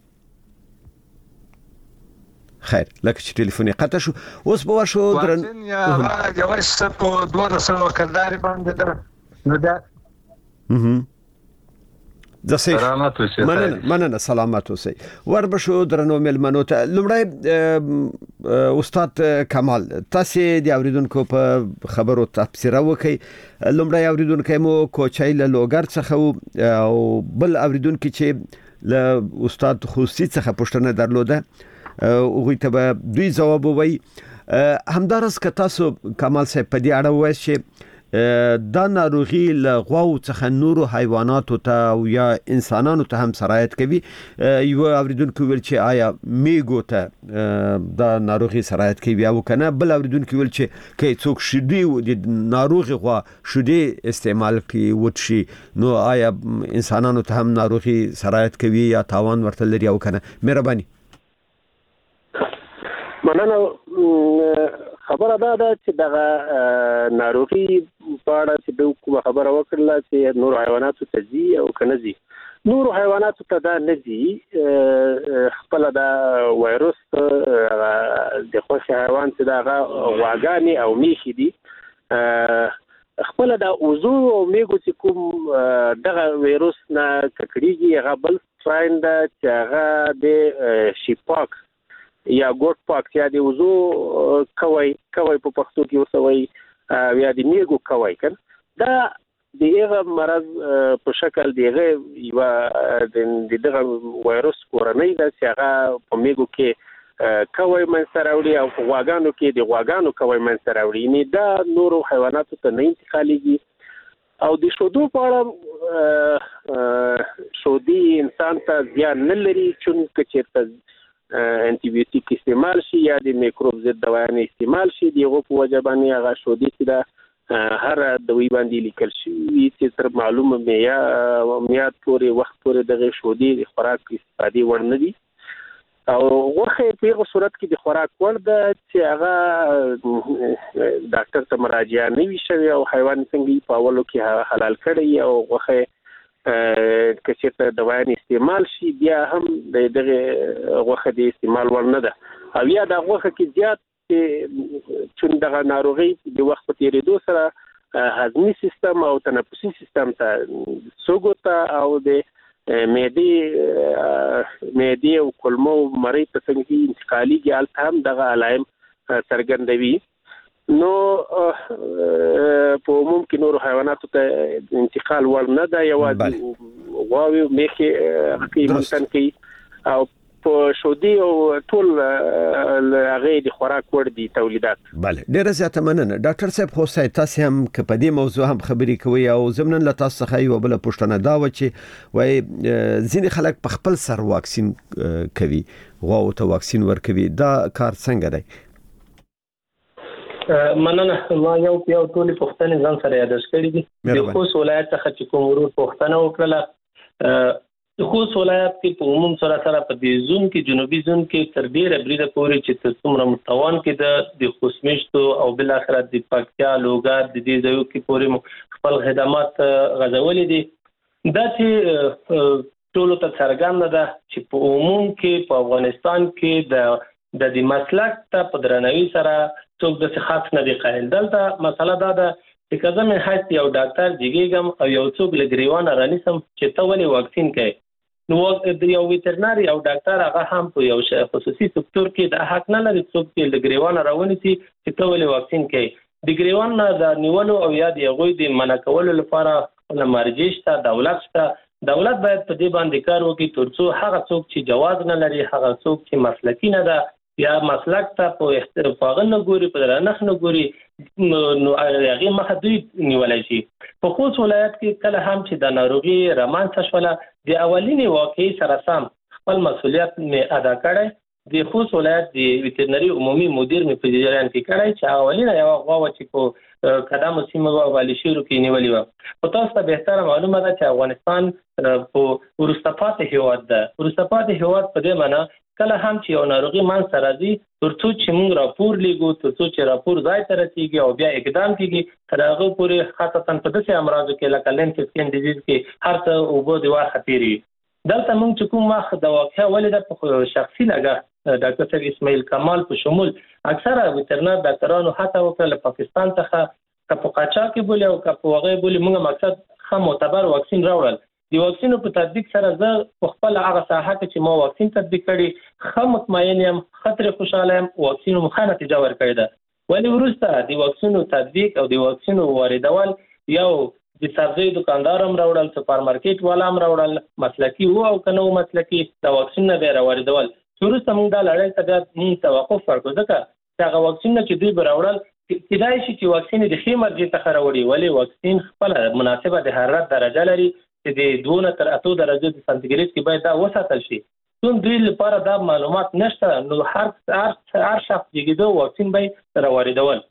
خیر لکه چې ټلیفون قطع شو اوس به ورشو درن واکسین یا هغه څه په دوه سوه کلداري باندې ده نو دا د سلامات اوسئ مننه مننه سلامات اوسئ وربشو درنو ملمنو ته لمړی استاد کمال تاسو د اوریدونکو په خبرو تفسیر وکي لمړی اوریدونکو مو کوچای له لوګر څخه او بل اوریدونکو چې له استاد خصوصي څخه پوښتنه درلوده او غوي ته دوی جواب وای همدارس که تاسو کمال صاحب په دې اړه وایي چې دا ناروغي له غواو څخه نورو حیواناتو ته او یا انسانانو ته هم سرایت کوي یو اوریدونکو ویل چې آیا میګو ته دا ناروغي سرایت کوي او کنه بل اوریدونکو ویل چې کې څوک شډي د ناروغي غوا شډي استعمال کوي وټشي نو آیا انسانانو ته هم ناروغي سرایت کوي یا تاوان ورته لري او کنه مهرباني مننه خبره دا ده چې دغه ناروغي په اړه چې د کومه خبره وکړله چې نور حیواناتو ته ځي او کنه ځي نور حیواناتو ته دا نه ځي خپل دا وایروس د خوښ حیوان چې دغه غواګانې او میخي دي خپل دا اوزو او میګو چې کوم دغه وایروس نه ککړیږي هغه بل ستراین ده چې هغه د شیپاک یا ګوټ پاک یا د وزو کوي کوي په پښتو کې وسوي یا د میګو کوي کنه دا د هغه مرض په شکل دیغه یو د دغه وایروس کورنۍ د هغه په میګو کې کوي منسراوړي او په غواګانو کې د غواګانو کوي منسراوړي نه دا نورو حیواناتو ته نه انتقالېږي او د شودو په اړه شودي انسان ته زیان نه لري چې چیرته انټي بایوټیک استعمال شي یا د میکروب ضد دوايانې استعمال شي دغه په وجه باندې هغه شودي چې دا هر دوی باندې لیکل شي چې تر معلومه معیار میاد پورې وخت پورې دغه شودي د خوراک استفادې ور نه دي او وخت په هغه صورت کې د خوراک ور ده چې هغه ډاکټر ته مراجعه نه وي شوی او حیوان څنګه په اولو کې حلال کړي او وخت کچې ته دوايان استعمال شي بیا هم دغه غوخه د استعمال ورنه ده او یا د غوخه کې زیات چې دغه ناروغي د وخت په تیریدو سره هضمي سیستم او تنفسي سیستم ته سوګوتا او د معدې معدې او کولمو مریض ته څنګه انتقالي حالت هم دغه علائم څرګندوي نو په عموم کې نور حیواناتو ته انتقال ور نه ده یوازې غواوي میخي قیمتن کې او په شودي او ټول هغه د خوراک ور دي تولیدات bale ډیره زیاته مننه ډاکټر صاحب خو سای تاسو هم ک په دې موضوع هم خبرې کوي او زمنن له تاسو څخه یو بل پوښتنه دا و چې وای ځینې خلک په خپل سر واکسین کوي غواو ته واکسین ور کوي دا کار څنګه دی مننه ما یو یو ټول پښتنې ځان سره یاد کړی دي د خوست ولایت څخه چې کوم ورور پښتنه وکړه د خوست ولایت کې په عموم سره سره په دې زون کې جنوبي زون کې تر ډیره بریده پورې چې څومره متوان کې د خوست میشتو او بل اخر د پکتیا لوګر د دې ځایو کې پورې خپل خدمات غځولې دي دا چې ټول ته څرګنده ده چې په عموم کې په افغانستان کې د د دې مسلک ته په درنوي سره څوک د خاص نه دی قائل دلته مسله دا ده چې کله مې حتی یو ډاکټر جګیږم او یو څوک لګریوان رانیسم چې ته ولې واکسین کوي نو د یو ویټرنری او ډاکټر هغه هم په یو خصوصي سکتور کې د حق نه لري څوک چې لګریوان راونیسي چې ته ولې واکسین کوي د ګریوان نه د نیولو او یا د غوي د منع کولو لپاره لمرجش ته دولت ته دولت باید په دې باندې کار وکړي ترڅو هغه څوک چې جواز نه لري هغه څوک چې مسلکی نه ده یا مسلک ته په احترافغه نه ګوري په درنخ نه ګوري نو هغه مخه دوی نیولای شي په خوست ولایت کې کله هم چې د ناروغي رامنځته شوله د اولینی واقعي سره سم خپل مسولیت مې ادا کړی د خوست ولایت د ویټرنری عمومي مدیر مې په جریان کې کړی چې اولینه یو غوا چې په قدم سیمه او والیشورو کې نیولې و په تاسو ته به معلومه ده چې افغانستان په ورستپاتې هیواد ده ورستپاتې هیواد په دې معنی کله هم چې یو ناروغي مان سره راځي ترڅو چې موږ راپور لیږو ترڅو چې راپور ځای ته رسیږي او بیا اقدام کیږي تر هغه پورې خاصتا په داسې امراضو کې لکه لینفسکین ډیزیز کې هر څه اوبو د واه خطرې دلته موږ چې کوم وخت د واقعیا ولې د شخصي لګه ډاکټر صاحب اسماعیل کمال په شمول اکثره ویټرنر ډاکټرانو هڅه وکړه پاکستان څخه کپو قاچاق بولی او کپو هغه بولی موږ مقصد خام معتبر واکسین راوړل د واکسین په تطبیق سره زه په خپل هغه ساحه کې چې ما واکسین تطبیق کړي خه مطمئن یم خطر خوشاله یم واکسین مخه نتیجه ورکړې ده ولی ورسته د واکسین تطبیق او د واکسین واردول یو د سبزی دکاندار هم راوړل سپر مارکیټ والا هم راوړل مسلکی وو او کنه مسلکی د واکسین نه به راوړل ورسته موږ د لړۍ ته موږ توقف ورکړو ځکه چې هغه واکسین چې دوی راوړل کېدای شي چې واکسین د ښې مرجع څخه راوړي ولی واکسین خپل مناسبه د حرارت درجه لري چې د دوه نه تر اته درجو د سانتیګریډ کې باید دا وساتل شي څون دوی لپاره دا معلومات نشته نو هر هر هر شخص چې د واکسین به راوړل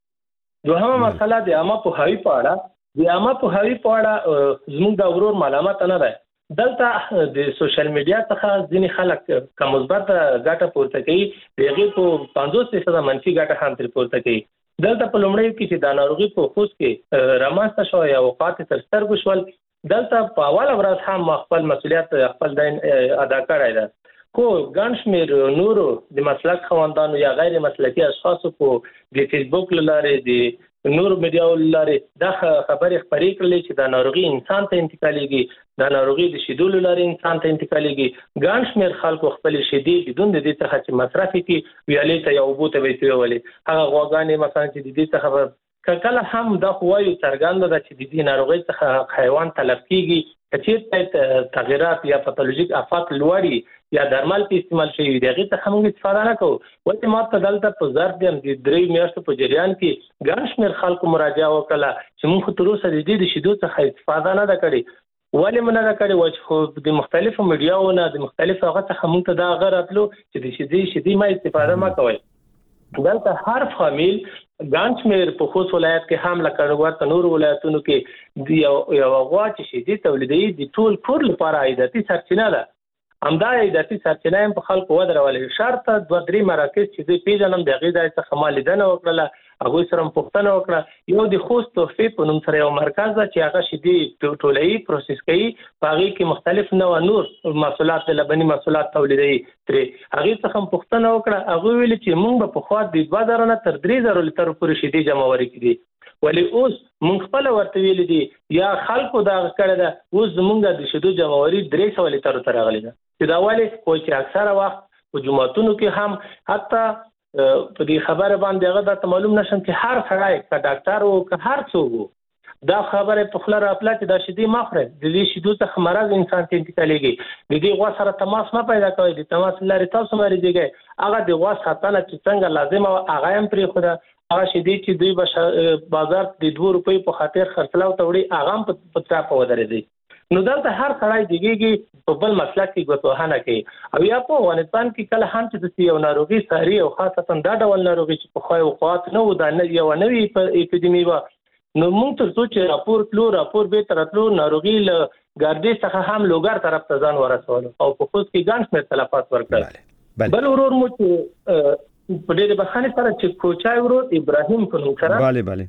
دوهمه مسله د عامه پوهاوی په اړه د عامه پوهاوی په اړه زموږ د ورور معلومات نه ده دلته د سوشل میډیا څخه ځینې خلک کوم مثبت ګټه پورته کوي دغه په پنځوس فیصد منفي ګټه هم تر پورته کوي دلته په لومړی کې چې د ناروغي په خوځ کې رامنځته شو یا وقات تر سترګو شول دلته په اول ورځ هم خپل مسولیت خپل دین ادا کړی دی خو ګڼ شمېر نورو د مسلک خواندانو یا غیر مسلکي اشخاصو په د فیسبوک لارې د نور میډیاو لارې دا خبرې خپرې کړلې چې د ناروغي انسان ته انتقالېږي د ناروغي د شیدو لارې انسان ته انتقالېږي ګڼ شمېر خلکو خپل شیدې بدون د دې څخه چې مصرف کړي ویالې ته یا اوبو ته ویتولې هغه غواګانې مثلا چې د دې څخه کله هم دا خو یو څرګنده ده چې د دې ناروغي څخه حیوان تلف کیږي چې تغیرات یا پاتولوژیک افات لوړي یا درمل په استعمال شي دغه څخه موږ استفاده نه کوو ولې ما ته دلته په ظرف د درې میاشتو په جریان کې ګڼ شمېر خلکو مراجعه وکړه چې موږ تر اوسه د دې د شیدو څخه استفاده نه ده کړې ولې موږ نه کړې و چې خو د مختلفو میډیاو نه د مختلفو هغه څخه موږ ته دا غراتلو چې د شیدې شیدې ما استفاده ما کوي دلته هر فامیل ګڼ شمېر په خوست ولایت کې هم لکه ورته نور ولایتونو کې د یو غوا چې شیدې تولیدوي د ټول کور لپاره عایداتي سرچینه ده همدا عایداتي سرچینه هم په خلکو ودرولې شرط دوه درې مراکز چې دوی پیژنم د هغې ځای څخه ما لیدنه وکړله هغوی سره م پوښتنه وکړه یو د خوست تحفې په نوم سره یو مرکز ده چې هغه شیدې ټولوي پروسس کوي په هغې کې مختلف نوع نور محصولات د لبني محصولات تولیدوي ترې هغې څخه م پوښتنه وکړه هغوی ویلي چې موږ به پخوا د دوه زره نه تر درې زره لیترو پورې شیدې جمعوري کړي ولې اوس موږ خپله ورته ویلي دي یا خلکو دغه کړې ده اوس زموږ د شیدو جمعوري درې سوه لیترو ته راغلې ده چې دا ولې خو چې اکثره وخت په جوماتونو کې هم حتی په دې خبره باندې هغه درته معلوم نشم چې هر سړی که ډاکټر و که هر څوک و دا خبره په خوله راپله چې دا شیدې مه خورئ د دې شیدو څخه مرض انسان ته انتقالېږي د دې غوا سره تماس مه پیدا کوئ د تماس لارې تاسو مریضېږئ هغه د غوا ساتنه چې څنګه لازمه وه هغه هم پرېښوده هغه شیدې چې دوی به بازار د دوه روپۍ په خاطر خرڅلاو ته وړي هغه هم په ټاپه ودرېدی نو دلته هر سړی دیږي په بل مسلک کې ګوتوهانه کوي او یا په افغانستان کې کله هم چې د یو ناروغي ساري او خاصتا دا ډول ناروغي چې په خو وقات نه و دا نه یو نوې اپیډیمي و نو موږ تر څو چې راپور تلو راپور به ترتلو ناروغي له ګاردې څخه هم لوګر طرف ته ځان ورسول او په خوست کې ګڼ شمېر تلفات ورکړل بل ورور مو چې په ډېرې بخښنې سره چې کوچای ورور ابراهیم په نوم سره بله بله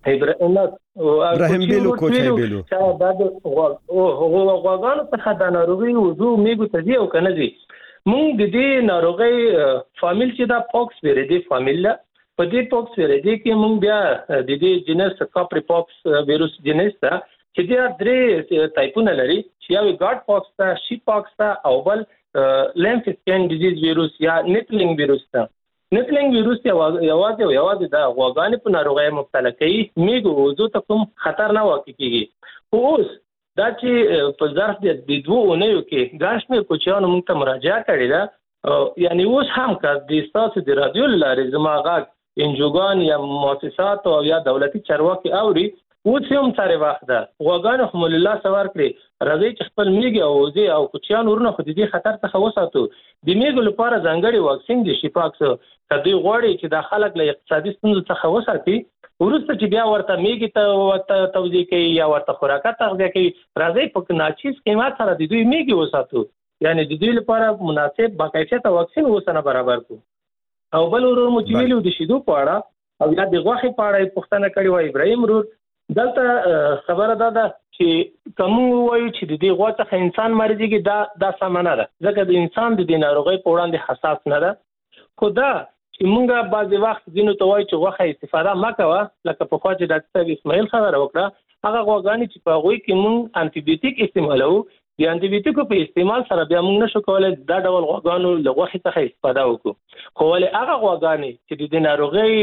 ابراهیم بیلو کوچای بیلو چې دا د غواګانو څخه د ناروغي وضو میګو ته دی او کنه دی موږ د دې ناروغي فامیل چې دا پوکس ویریدي فامیل په دې پوکس ویریدي کې موږ بیا د دې جنس کاپری پوکس ویروس جنس ته چې دا درې ټایپونه لري چې یو ګاډ پوکس ته شي پوکس ته او بل لیمف سکین ډیزیز ویروس یا نیټلینګ ویروس ته نیټلینګ ویروس یوازې او یوازې د غواګانې په ناروغۍ مبتلا کوي میږو وضو ته کوم خطر نه واقع کیږي خو اوس دا چې په ظرف د دوه اونیو کې ګڼ شمېر کوچیانو موږ ته مراجعه کړې ده یعنی اوس هم که د ستاسو د رادیو له لارې زما غږ انجوګان یا مؤسسات او یا دولتي چارواکي اوري اوس هم ساري وخت ده غواګانو خو الله سوار کړي راځي چې خپل میږي او وزي او کوچیان ورنه خو د دې خطر څخه وساتو د میږو لپاره ځانګړي واکسین د شفاکس کدی غوړي چې د خلک له اقتصادي ستونزو څخه وساتي ورسته چې بیا ورته میږي ته توزیع کوي یا ورته خوراکه تغذیه کوي راځي په ناچیز قیمت سره د دوی میږي وساتو یعنی د دوی لپاره مناسب باکیفیت واکسین وسنه برابر کو او بل ورور مو چې ویلو د شیدو په اړه او یا د غوښې په اړه پوښتنه کړې و ابراهیم ورور دلته خبره ده ده چې کوم وایي چې د دې غوا څخه انسان مریضېږي دا دا سمه نه ده ځکه د انسان د دې ناروغۍ په وړاندې حساس نه ده خو دا چې موږ بعضې وخت ځینو ته وایو چې غوښه استفاده مه کوه، لکه پخوا چې ډاکټر صاحب اسماعیل خبره وکړه، هغه غواګانې چې په هغوی کې موږ انټي بیوټیک استعمالوو، د انټي بیوټیکو په استعمال سره بیا موږ نشو کولی دا ډول غواګانو له غوښې څخه استفاده وکړو. خو ولې هغه غواګانې چې د دې ناروغۍ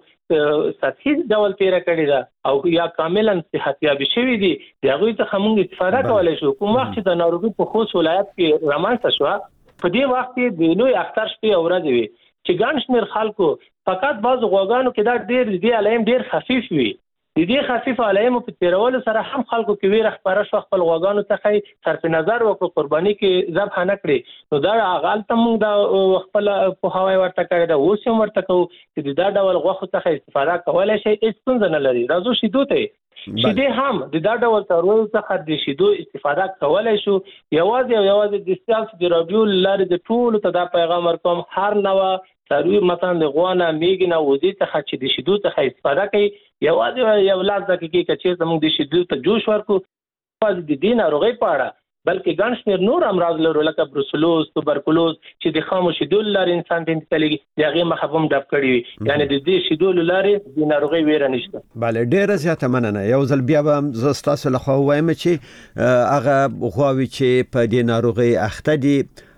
په سطحي ډول تېره کړې ده او یا کاملا صحتیابي شوي دي، د هغوی څخه موږ استفاده کولی شو. کوم وخت چې د ناروغۍ په خوست ولایت کې رامنځته شوه، په دې وخت کې د لوی اختر شپې او ورځې وي چې ګڼ شمېر خلکو فقط بعضو غواګانو کې دا ډېر د دې علایم ډېر خفیف وي، د دې خفیف علایمو په تیرولو سره هم خلکو کې ویره خپره شوه، خپل غواګانو څخه صرف نظر وکړو، قرباني کې ذبح نه کړې. نو دا هغلته موږ دا خپل پوهاوی ورته کړی ده، اوس هم ورته کوو چې د دا ډول غوښو څخه استفاده کولی شئ، هېڅ ستونزه نه لري. راځو شیدو ته شیدې هم د دا ډول څارویو څخه د شیدو استفاده کولی شو. یوازې او یوازې د ستاسو د راډیو له لارې د ټولو ته دا پیغام ورکوم، هر نوه څاروي مثلا د غوا نه، میږې نه، وزې څخه چې د شیدو څخه استفاده کوي، یوازې یو لس دقیقې که چېرته موږ د شیدو ته جوش ورکړو، یوازې د دې ناروغۍ په اړه بلکې ګڼ شمېر نور امراض لرو لکه بروسلوز، توبرکلوز چې د خامو شیدو له لارې انسان ته انتقالېږي، د هغې مخه به هم ډب کړي وي. یعنې د دې شیدو له لارې د ناروغۍ ویره نشته. بله، ډېره زیاته مننه. یو ځل بیا به زه ستاسو لخوا ووایم چې هغه غواوې چې په دې ناروغۍ اخته دي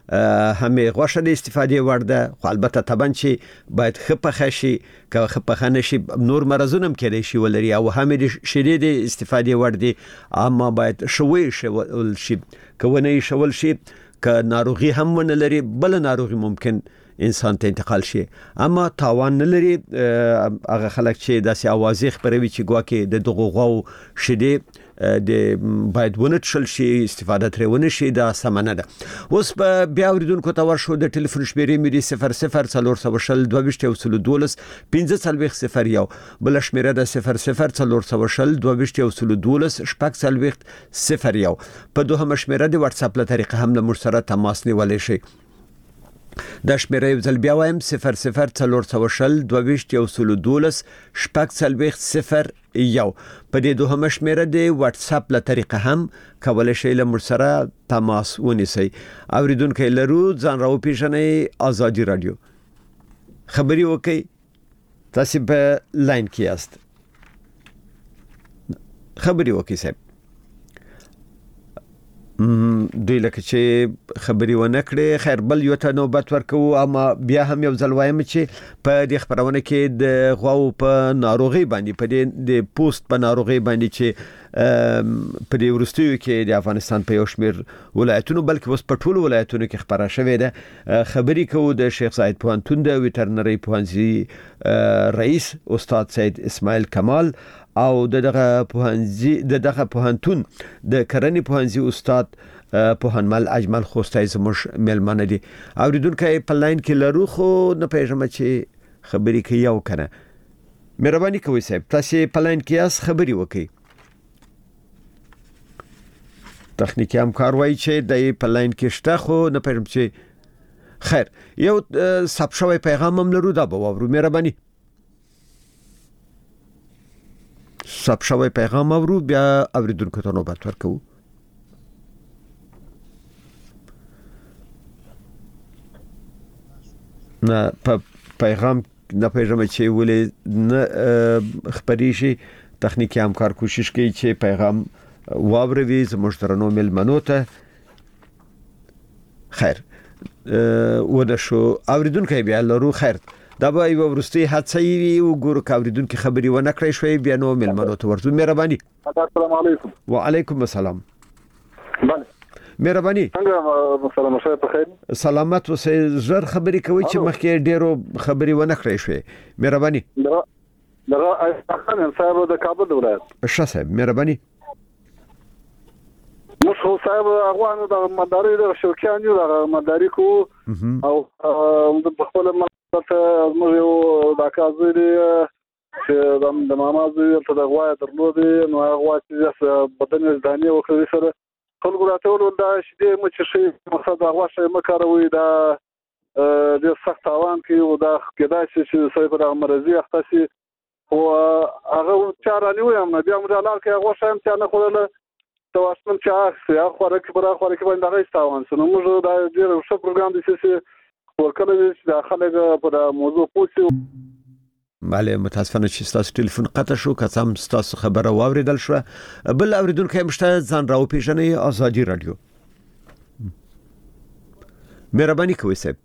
همې غوښه د استفادې وړ ده، خو البته طبعا چې باید ښه پخه شي، که ښه پخه نه شي نور مرضونه هم کېدای شي ولري، او همې د شیدې د استفادې وړ دي، اما باید ښه وایشول شي. که ونه ایښول شي، که ناروغي هم ونه لري، بله ناروغي ممکن انسان ته انتقال شي، اما تاوان نه لري. هغه خلک چې داسې اوازې خپروي چې ګواکې د دغو غواو شیدې د باید ونه څښل شي، استفاده ترې ونه شي، دا سمه نه ده. اوس به بیا اورېدونکو ته ورشو. د ټلیفون شمېرې مې دي صفر صفر څلور سوه شل دوه ویشت یو سلو دولس پنځه څلوېښت صفر یو، بله شمېره ده صفر صفر څلور سوه شل دوه ویشت یو سلو دولس شپږ څلوېښت صفر یو. په دوهمه شمېره د واتساپ له طریقه هم له موږ سره تماس نیولی شئ. دا شمېره یو ځل بیا وایم، صفر صفر څلور سوه شل دوه ویشت یو سلو دولس شپږ څلوېښت صفر یو. په دې دوهمه شمېره د واتساپ له طریقه هم کولی شئ له موږ سره تماس ونیسئ. اورېدونکی لرو، ځان راوپېژنئ، ازادي راډیو خبرې وکئ، تاسې په لاین کې یاست، خبرې وکئ صاحب. دوی لکه چې خبرې ونه کړې. خیر، بل یو ته نوبت ورکوو، اما بیا هم یو ځل وایم چې په دې خپرونه کې د غواو په ناروغۍ باندې، په دې د پوست په ناروغۍ باندې چې په دې وروستیو کې د افغانستان په یو شمېر ولایتونو، بلکې اوس په ټولو ولایتونو کې خپره شوې ده، خبرې کوو د شیخ زاید پوهنتون د ویټرنري پوهنځي رئیس استاد سید اسماعیل کمال او دغه پوهنځي د دغه پوهنتون د کرنې پوهنځي استاد پوهنمل اجمل خوستی زموږ میلمانه دي. اوریدونکي په لاین کې لرو، خو نه پېژنم چې خبرې کوي او کنه. مهرباني کوئ صاحب، تاسو په لاین کې یاست، خبرې وکړئ. تخنیکی همکار وایي چې د په لاین کې شته، خو نه پېژنم چې خیر. یو ثبت شوی پیغام هم لرو، دا به واورو. مهرباني ثبت شوی پیغام اورو، بیا اوریدونکو ته نوبت ورکوو. نه په پیغام نه پېژنم چې ولې نه خپرې شي. تخنیکی همکار کوشش کوي چې پیغام واوروي زموږ درنو میلمنو ته. خیر، ودا شو اوریدونکو بیا لرو. خیر، دا به یو ورستي حادثه وي، وګورو که اوریدونکو خبرې ونه کړی شوی، بیا نو میلمنو ته ورځو. مهرباني. السلام علیکم. وعلیکم السلام. بله، مهرباني. څنګه سلام شه په خیر؟ سلامت اوسئ. زر خبرې کوي چې مخکې ډېرو خبرې ونه کړی شوی. مهرباني. دغه احسان صاحب د کابل ولایت. ښه صاحب، مهرباني. موږ خو صاحب هغه د مداري د شوکیانو د مداري کو او د خپل ته موږ یو د کازې چې د ماما زوی ته د غوا درلودې، نو هغه غوا چې بدن یې دانې وکړې سره خلکو راته وویل دا شیدې مه څښئ، مقصد د غوا شی مه کاروئ، دا ډېر سخت تاوان کوي او دا کېدای شي چې سړی په دغه مرضي اخته شي. خو هغه چا رانیوی هم نه، بیا موږ حلال کړې، هغه غوښه هم چا نه خوړله، ته واستم چې اخسي هغه خوراکي پر هغه خوراکي باندې هغه تاوان شو. نو موږ دا ډېر ښه پروګرام دی چې وکړه چې د خلک په موضوع پوښتنه بله متاسفانه چې تاسو ټلیفون قطع شو که څه هم تاسو خبره واوریدل شو بل اوریدونکو مشته ځان راو پیژنې آزادي رادیو مهرباني کوئ صاحب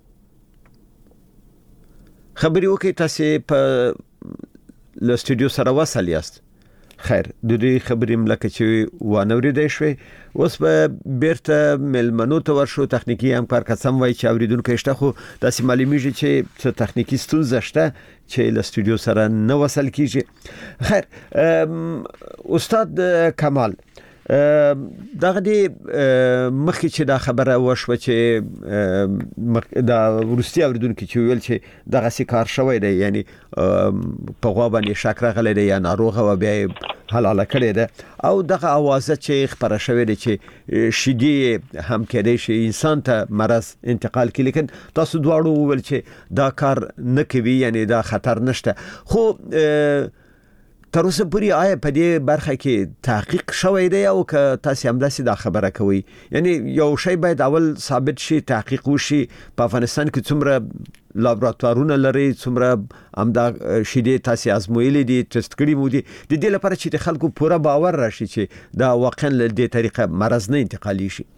خبري وکي تاسو په ل سټوډیو سره وصل یاست خیر د دې خبرې ملکه چې وانوریدې شوې اوس به بیرته ملمنو ته ورشو تخنیکی همکار قسم وای چې اوریدونکو شته خو تاسو معلومیږي چې څه تخنیکی ستونزه شته چې ل سټوډیو سره نه وصل کیږي خیر استاد کمال دغه دی مخکې چې دا خبره وشوه چې دا روسي اوریدونکو چې ویل چې دغه سي کار شوی دی یعنی په غوا باندې شک راغلی دی یا ناروغه و بیا حلاله کړی ده او دغه اوازه چې خبره شوې ده چې شیدې هم کېدای شي انسان ته مرض انتقال کوي لیکن تاسو دواړو ویل چې دا کار نه کوي یعنی دا خطر نشته خو تر اوسه پورې آیا په دې برخه کې تحقیق شوی دی او که تاسو هم داسې دا خبره کوي یعنی یو شی باید اول ثابت شي تحقیق وشي په افغانستان کې څومره لابراتوارونه لري څومره هم دا شیدې تاسو ازمویلې دي ټیسټ کړي مو دي د دې لپاره چې د خلکو پوره باور راشي چې دا واقعا له دې طریقه مرض نه انتقالي شي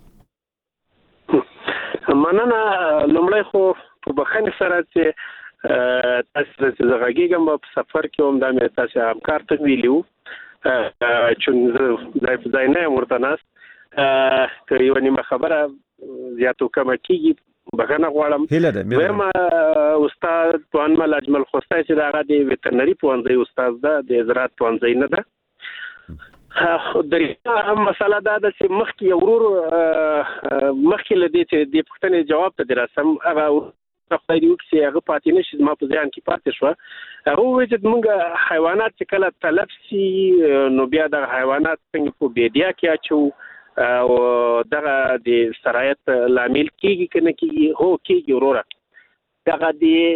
مننه لومړی خو په بخښنې سره چې تاسو د زغاګیګم په سفر کې هم د مې تاسو همکار ته ویلو چې زای په ځای نه ورته ناس که یو نیمه خبره زیاتو کم کیږي بغنه غواړم وایم استاد پوهنمل اجمل خوستی چې دا د ویټرنری پوهنځي استاد ده د زراعت پوهنځي نه ده درې مسله دا ده چې مخکې ورور مخکې لدې چې د پښتنې جواب ته دراسم هغه خدای دې وکړي هغه پاتې نشي ما په ځان کې پاتې شو هغه وایي چې موږ حیوانات چې کله تلف شي نو بیا د حیوانات څنګه په بیدیا کې اچو او دغه د سرایت لامل کیږي کنه کیږي هو کیږي وروره دغه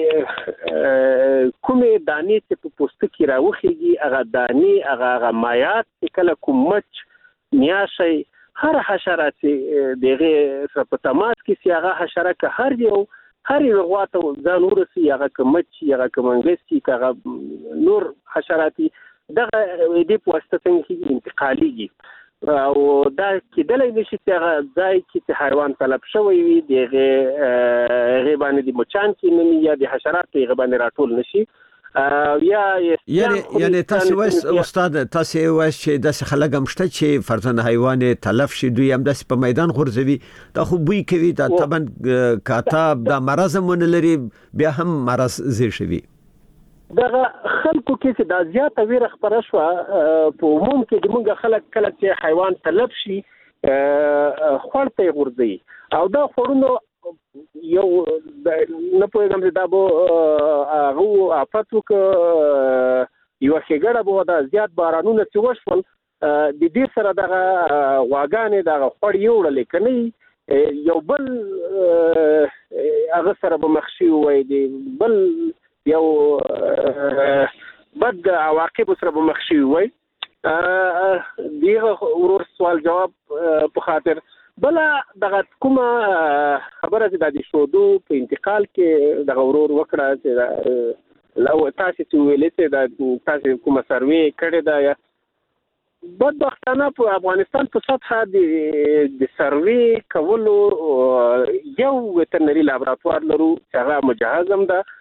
د کومې دانې چې په پوسټ کې راوخیږي هغه دانې هغه مایات چې کله کوم مچ میاشي هر حشرات دغه په تماس کې سي هغه حشره که هر یو هر یو غواته ځان ورسي هغه کمچ هغه کمنګسي هغه نور حشراتي دغه دې په واسطه څنګه انتقاليږي او دا کېدلای نشي چې هغه ځای کې حیوان طلب شوی وي دغه غیبانې د مچان کې نه یا د حشرات غیبانې راټول نشي یا یعنی یعنی تاسو وایي استاد تاسو وایي چې د خلک هم شته چې فرضاً حیوان تلف شي دوی هم د په میدان غورځوي دا خو بوی کوي دا طبعا کاتب دا مرز مون لري بیا هم مرز زیر شوی دغه خلکو کې چې د زیاته ویره خبره شو په عموم کې د موږ خلک کله چې حیوان تلف شي خورته غورځي او دا خورونو یو نه پوهیږم چې دا به هغه آفتو که یو ښېګړه به دا زیات بارانونه چې وشول د دې سره دغه غواګانې دغه خوړ یوړلې که نه یو بل هغه سره به مخ شوي وای د بل یو بد عواقب سره به مخ شوي وای دغه ورور سوال جواب په خاطر بلا دغه کومه خبره چې د شودو په انتقال کې د ورور وکړه چې لو تاسو چې ویلې چې د تاسو کومه سروي کړې ده یا بدبختانه په افغانستان په سطح د د سروي کولو یو ویټرنری لابراتوار لرو چې هغه مجهز هم ده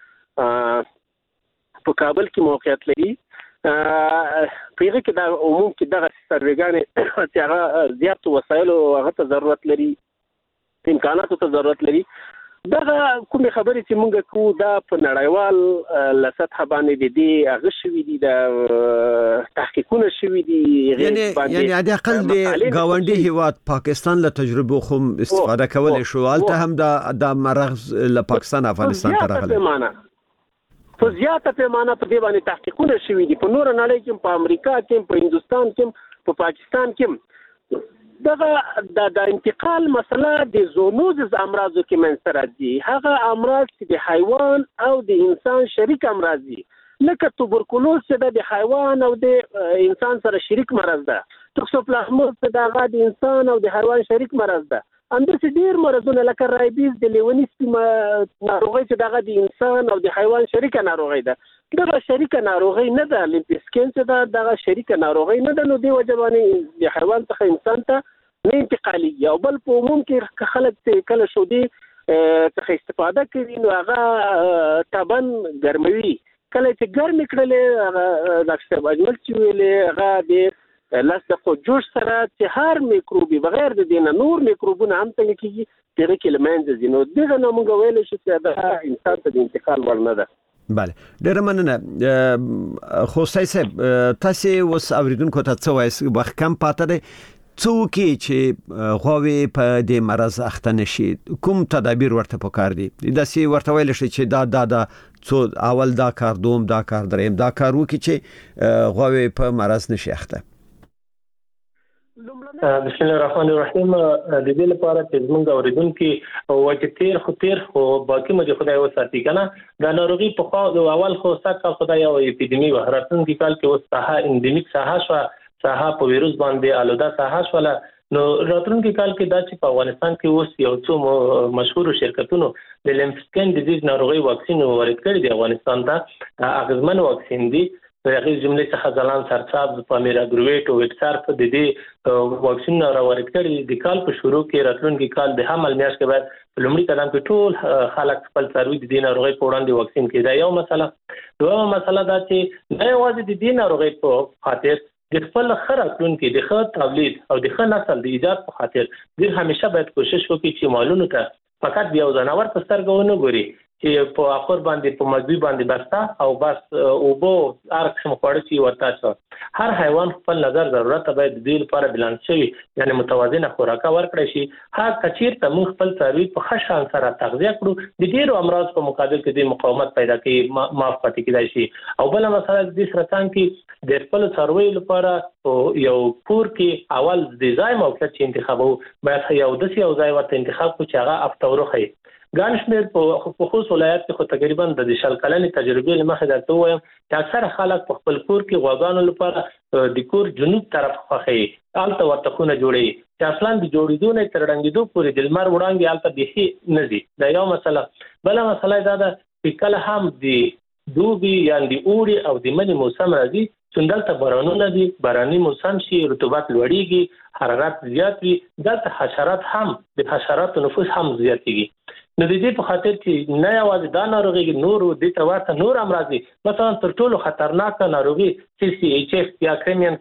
په کابل کې موقعیت لري پیغه کې دا عموم کې دغه سرویګانې چې هغه زیات وسایل او هغه ته ضرورت لري امکاناتو ته ضرورت لري دغه کومې خبرې چې موږ کوو دا په نړیوال له سطح باندې د دې هغه شوي دي د تحقیقونه شوي دي یعنی یعنی د اقل د ګاونډي هیواد پاکستان له تجربه خو استفاده کولای شو البته هم د مرغ له پاکستان افغانستان ته راغلی په زیاته پیمانه په دې باندې تحقیقونه شوي دي په نور نړۍ کې په امریکا کې په هندستان کې په پاکستان کې دغه د انتقال مسله د زونوزز امراضو کې منځ راځي هغه امراض چې د حیوان او د انسان شریک امراض دي لکه توبرکلوز چې د حیوان او د انسان سره شریک مرض ده توکسوپلازموز چې د انسان او د حیوان شریک مرض ده اندر چې ډیر مرزونه لکه رایبیز د لیونی سیمه ناروغي چې دغه د انسان او د حیوان شریکه ناروغي ده دغه شریکه ناروغي نه ده لیمفسکین چې دا دغه شریکه ناروغي نه ده نو دی وجبانی د حیوان څخه انسان ته نه انتقالي او بل په عموم کې خلک کله شو دي څخه استفاده کوي نو هغه تبن ګرموي کله چې ګرم کړل ډاکټر اجمل چې ویلې هغه د لاس د جوش سره چې هر میکروبي بغیر د دینه نور میکروبونه هم څنګه کیږي دغه کلمنځ دي نو دغه نو موږ ویل شو چې دا انسان ته د انتقال ورنه ده. بله ډیر مننه خو صاحب تاسو وس اوریدونکو ته څه وایي وخت کم پاتې دی څوک چې غواوي په دې مرز اخته نشي کوم تدابیر ورته پکار دي دا سی ورته ویل شي چې دا دا دا څو اول دا کار دوم دا کار دریم دا کار وکي چې غواوي په مرز نشي اخته. بسم الله الرحمن الرحیم د دې لپاره چې موږ اوریدونکو او چې تیر خو تیر خو باقي مې خدای وساتي کنه دا ناروغي په خو اول خو ساکه خدای او اپیډیمی وهراتن کې کال کې وسه اندیمیک ساحه شو ساحه په ویروس باندې الوده ساحه شو نو راتلونکي کال کې دا چې په افغانستان کې اوس یو څو مشهور شرکتونو د لیمفسکین ډیزیز ناروغي واکسین ورکړ کړی دی افغانستان ته اغزمن واکسین دی هغه جملې څخه ځلان سرچاب پامیر اګرویټ او وټسار په دې واکسین را ورکړي د کال په شروع کې راتلونکي کال د حمل میاشت کې بعد په لومړي قدم کې ټول خلک خپل سروي د دې ناروغي په وړاندې واکسین کړي. یو مسله دوه مسله دا چې نه یوازې د دې ناروغي په خاطر د خپل خراتونکو د خط تولید او د خپل نسل د ایجاد په خاطر د همیشه باید کوشش وکړي چې مالونو ته فقط یو ځناور په سترګو نه ګوري چې په اخر باندې په مزوی باندې بستا او بس او بو ارک سم خوړ شي ورته څه هر حیوان خپل نظر ضرورت باید د دې لپاره بیلانس شي یعنی متوازنه خوراک ورکړي شي هغه کچیر ته موږ خپل سروي په خشان سره تغذیه کړو د ډیرو امراض په مقابل کې د مقاومت پیدا کوي معاف پاتې کیدای شي. او بل مسله د سرطان کې د خپل سروي لپاره یو کور کې اول د ځای موقعیت چې انتخابو باید یو د یو ځای ورته انتخاب کو چې هغه افتورخي ګانشمیر په خصوص ولایت کې خو تقریبا د شل کلنې تجربې لمخې درته وایم چې اکثر خلک په خپل کور کې غواګانو لپاره د کور جنوب طرف خوخي الته ورته خونه جوړي چې اصلا د جوړېدو نه تر رنګېدو پورې د لمر وړاندې الته بيخي نه دي. دا یو مسله. بل مسله دا ده چې کله هم د دوبي یا د اوړي او د مني موسم راځي څنګه بارانونه دي باراني موسم شي رطوبت لوړیږي حرارت زیات وي دلته حشرات هم د حشرات نفوس هم زیاتېږي. نو د دې په خاطر چې نه یوازې دا ناروغي نور د توارته نور امراض مثلا تر ټولو خطرناک ناروغي سی سی ایچ اف یا کریمین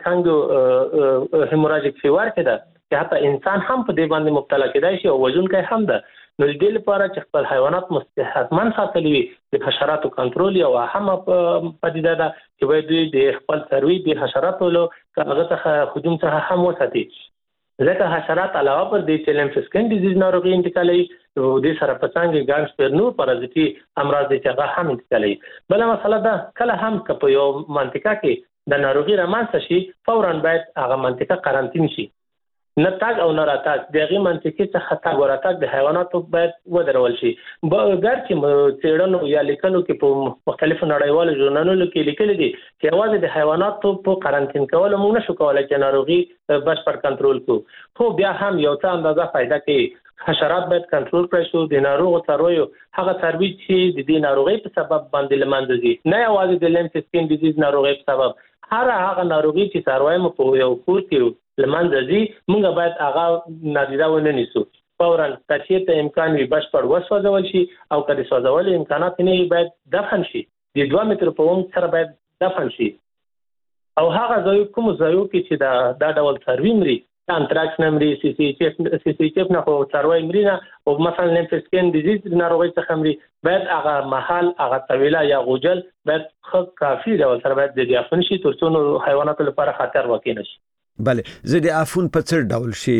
کانګو هیموراجیک فیور کې ده چې حتی انسان هم په دې باندې مبتلا کېدای شي او وژونکی هم ده. نو د دې لپاره چې خپل حیوانات مستحکمن ساتلي وي د حشراتو کنټرول او هم پدیده ده چې باید د خپل سروي د حشراتو له هغه څخه هجوم څخه هم وساتي ځکه حشرات علاوه پر دې چې لیمفسکین ډیزیز ناروغي انتقالوي او د سره پڅانګ ګانس پر نور پارازیتي امراض چې هغه هم انتقالوي. بل مسله ده کله هم که په یو منطقه کې د ناروغي رامنځته شي فورا باید هغه منطقه قرنطین شي نه تاګ او نه راتاګ دغه منطقې څخه تاګ وراتاګ د حیواناتو باید ودرول شي. ګر چې څېړنو یا لیکنو کې په مختلفو نړیوالو ژورنالونو کې لیکل دي چې یوازې د حیواناتو په قرنطین کول موږ نشو کولای چې ناروغي بشپړ کنټرول کړو خو بیا هم یو څه اندازه فائدہ کوي. حشرات باید کنټرول کړئ شو د ناروغ څارویو هغه څاروي چې د دې ناروغي په سبب باندې لمنځه دي نه یوازې د لیمفسکین ډیزیز ناروغي په سبب هر هغه ناروغي چې څاروي مو په یو کور کې لمنځه دي موږ باید هغه نادیده ونه نیسو فورا تاسو ته امکان وي بشپړ وسوځول شي او کله سوځول امکانات نه باید دفن شي د دوه متر په عمق سره باید دفن شي او هغه ځای کوم ځایو کې چې دا دا ډول سروي مري انتراکس نمري سی سی ایچ اف سی سی ایچ اف نه خو څاروي مري نه او مثلا لیمفسکین ډیزیز ناروغي څخه مري باید هغه محل هغه طويله یا غوجل باید خو کافي ډول سره باید د دفن شي ترڅو حیواناتو لپاره خطر واقع نشي. بله زه د عفون په څیر ډول شي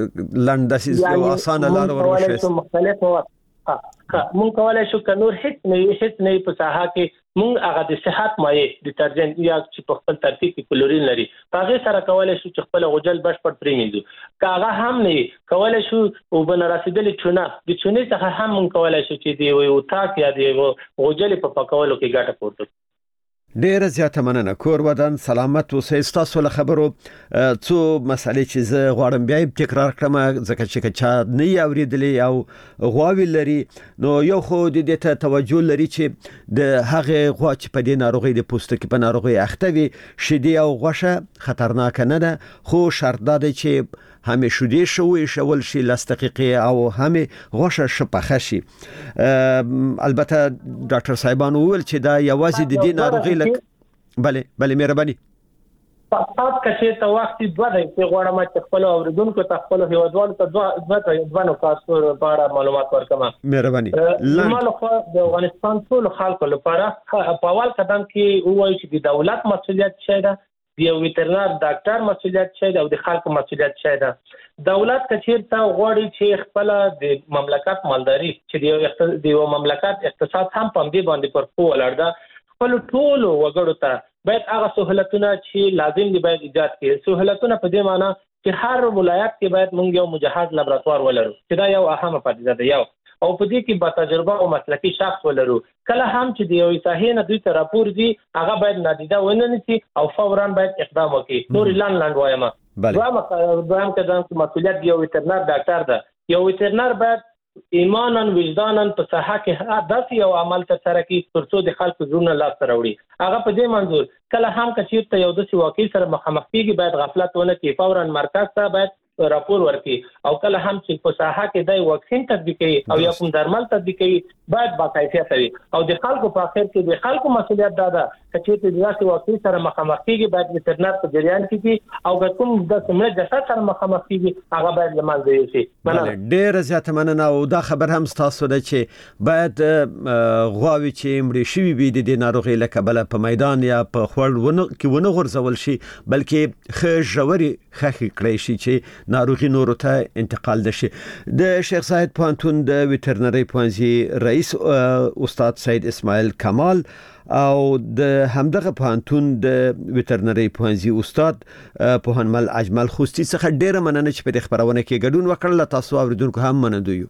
لنډه یو اسانه لار ورشي مختلف ها مونږ کولای شو ک نور هیڅ نه هیڅ نه په ساحه کې مونږ هغه د صحت مایع ډیټرجنټ یا چې په خپل ترکیب کې کلورین لري هغه سره کولای شو چې خپل غوجل بشپړ پریمینځو کاغه هم نه کولای شو او بن رسیدلې چونه د چونه څخه هم مونږ کولای شو چې دی یو تاک یا دی غوجل په پکولو کې ګټه پورته ډیره زیاته مننه. کور ودان سلامت اوسئ. تاسو له خبرو څو مسالې چې زه غواړم بیا تکرار کړم ځکه چې چا نه اوریدلې او غواوی لري نو یو خو د دې ته توجه لري چې د هغه غوا چې په دې ناروغي د پوستکي په ناروغي اخته وي شیدې او غوښه خطرناک نه ده، خو شرط ده چې همې شودې شوې شول شي لس دقیقې او همې غوښه شپخه شي. البته ډاکټر صاحبان وویل چې دا یوازې د دې ناروغي لک bale bale مهرباني پات کچې ته وخت دوه دقیقې غواړم چې خپل اوریدونکو ته خپل هیوادوالو ته دوه دوه نکات په اړه معلومات ورکړم. مهرباني. زموږ خو د افغانستان ټول خلکو لپاره په اول قدم کې وایي چې د دولت مسؤلیت شې ده، د ویټرنر ډاکټر مسؤلیت شې ده او د خلکو مسؤلیت شې ده. دولت کچیر ته غواړي چې خپل د مملکت مالداري چې د یو مملکت اقتصاد هم په دې باندې پر پوهه ده خپل ټول وګړو ته باید هغه سہولتونه چې لازم دي باید ایجاد کړي. سہولتونه په دې معنی چې هر ولایت کې باید موږ یو مجهز لابراتوار ولرو چې دا یو اهمه پدیده ده یو او په دې کې با تجربه او مسلکي شخص ولرو. کله هم چې د یو صحیح نه دوی ته راپور دي هغه باید نادیده ونه نیسي او فوراً باید اقدام وکړي. نور لاند لاند وایم دوام دوام کدان چې مسؤلیت یو ویټرنر ډاکټر ده. یو ویټرنر باید ایمانن وجدانن په صحه کې داسې یو عمل ترسره کړي ترڅو د خلکو زړونه لاس ته راوړي. هغه په دې منظور کله هم کچیر ته یو داسې واقع سره مخامخ کیږي باید غفلت ونه کړي، فوراً مرکز ته باید راپور ورکړي او کله هم چې په صحه کې د واکسین تطبیق کوي او یا کوم درمل تطبیق کوي باید باکیفیت وي او د خلکو په اخر کې د خلکو مسؤلیت ده ده چې د داسې واقع سره مخامخ کیږي باید ویټرنر په جریان کې او کوم د سمره جسد سره مخامخ کیږي هغه باید لمانځي شي. ډېر زیات مننه او دا خبر هم تاسو ده چې باید غواوی چې مړي شوی وي د ناروغي له کبله په میدان یا په خور ونه کې ونه غورځول شي بلکې خجوري خخي کړی شي چې ناروغي نورو ته انتقال دشي. د شیخ زاید پوهنتون د ویټرنری پوهنځي رئیس استاد سید اسماعیل کمال او د همدغه پوهنتون د ویټرنری پوهنځي استاد پوهنمل اجمل خوستی څخه ډیره مننه چې په خبرونه کې ګډون وکړل. تاسو اوریدونکو هم مننه یو.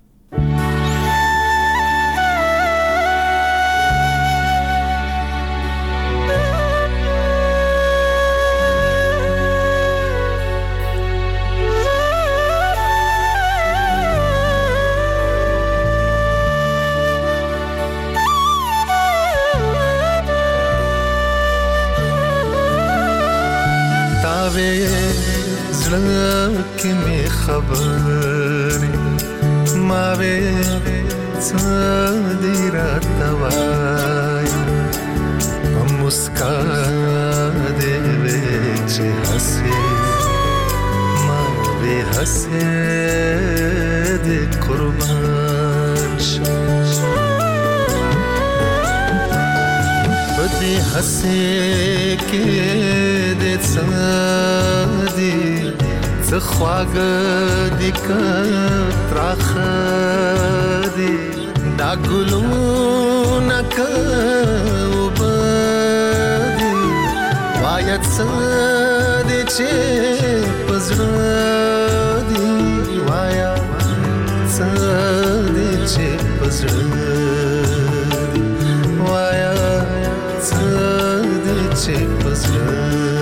زړه می خبرې ما وې څه دې راته وایي په مسکا دې وې چې هسې ما وې هسې دې قربان شم په دې هسې کې دې څه دې څه خواږه دي که تراخه دي دا ګلونه که اوبه دي باید څه دي چې په زړه دي وایا څه دي چې په زړه دي وایا څه دي چې په زړه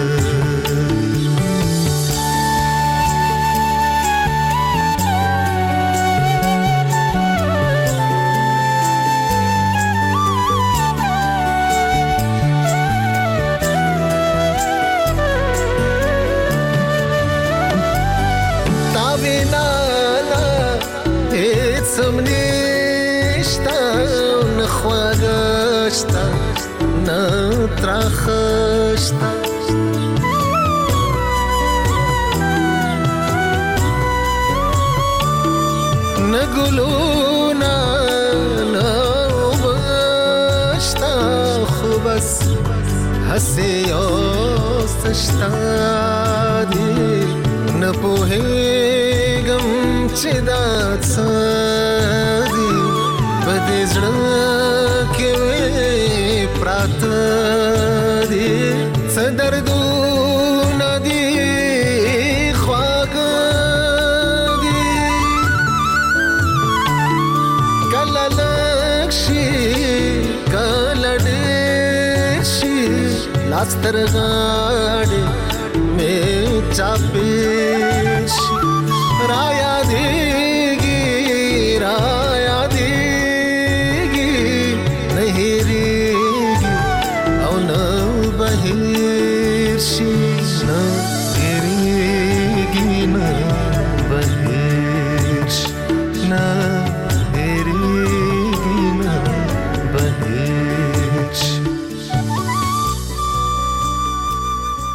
تراخشتا نگلونا نوبشتا خوبس حسی یاستشتا دی نپوهیگم چی داد سادی بدی زڑکی وی پراتا دردو ندی خواگ دی کلا لکشی کلا دیشی ستاستر غاړې مې چاپېش را یادېږي را یادېږي نه هېرېږي او نه به هېر شي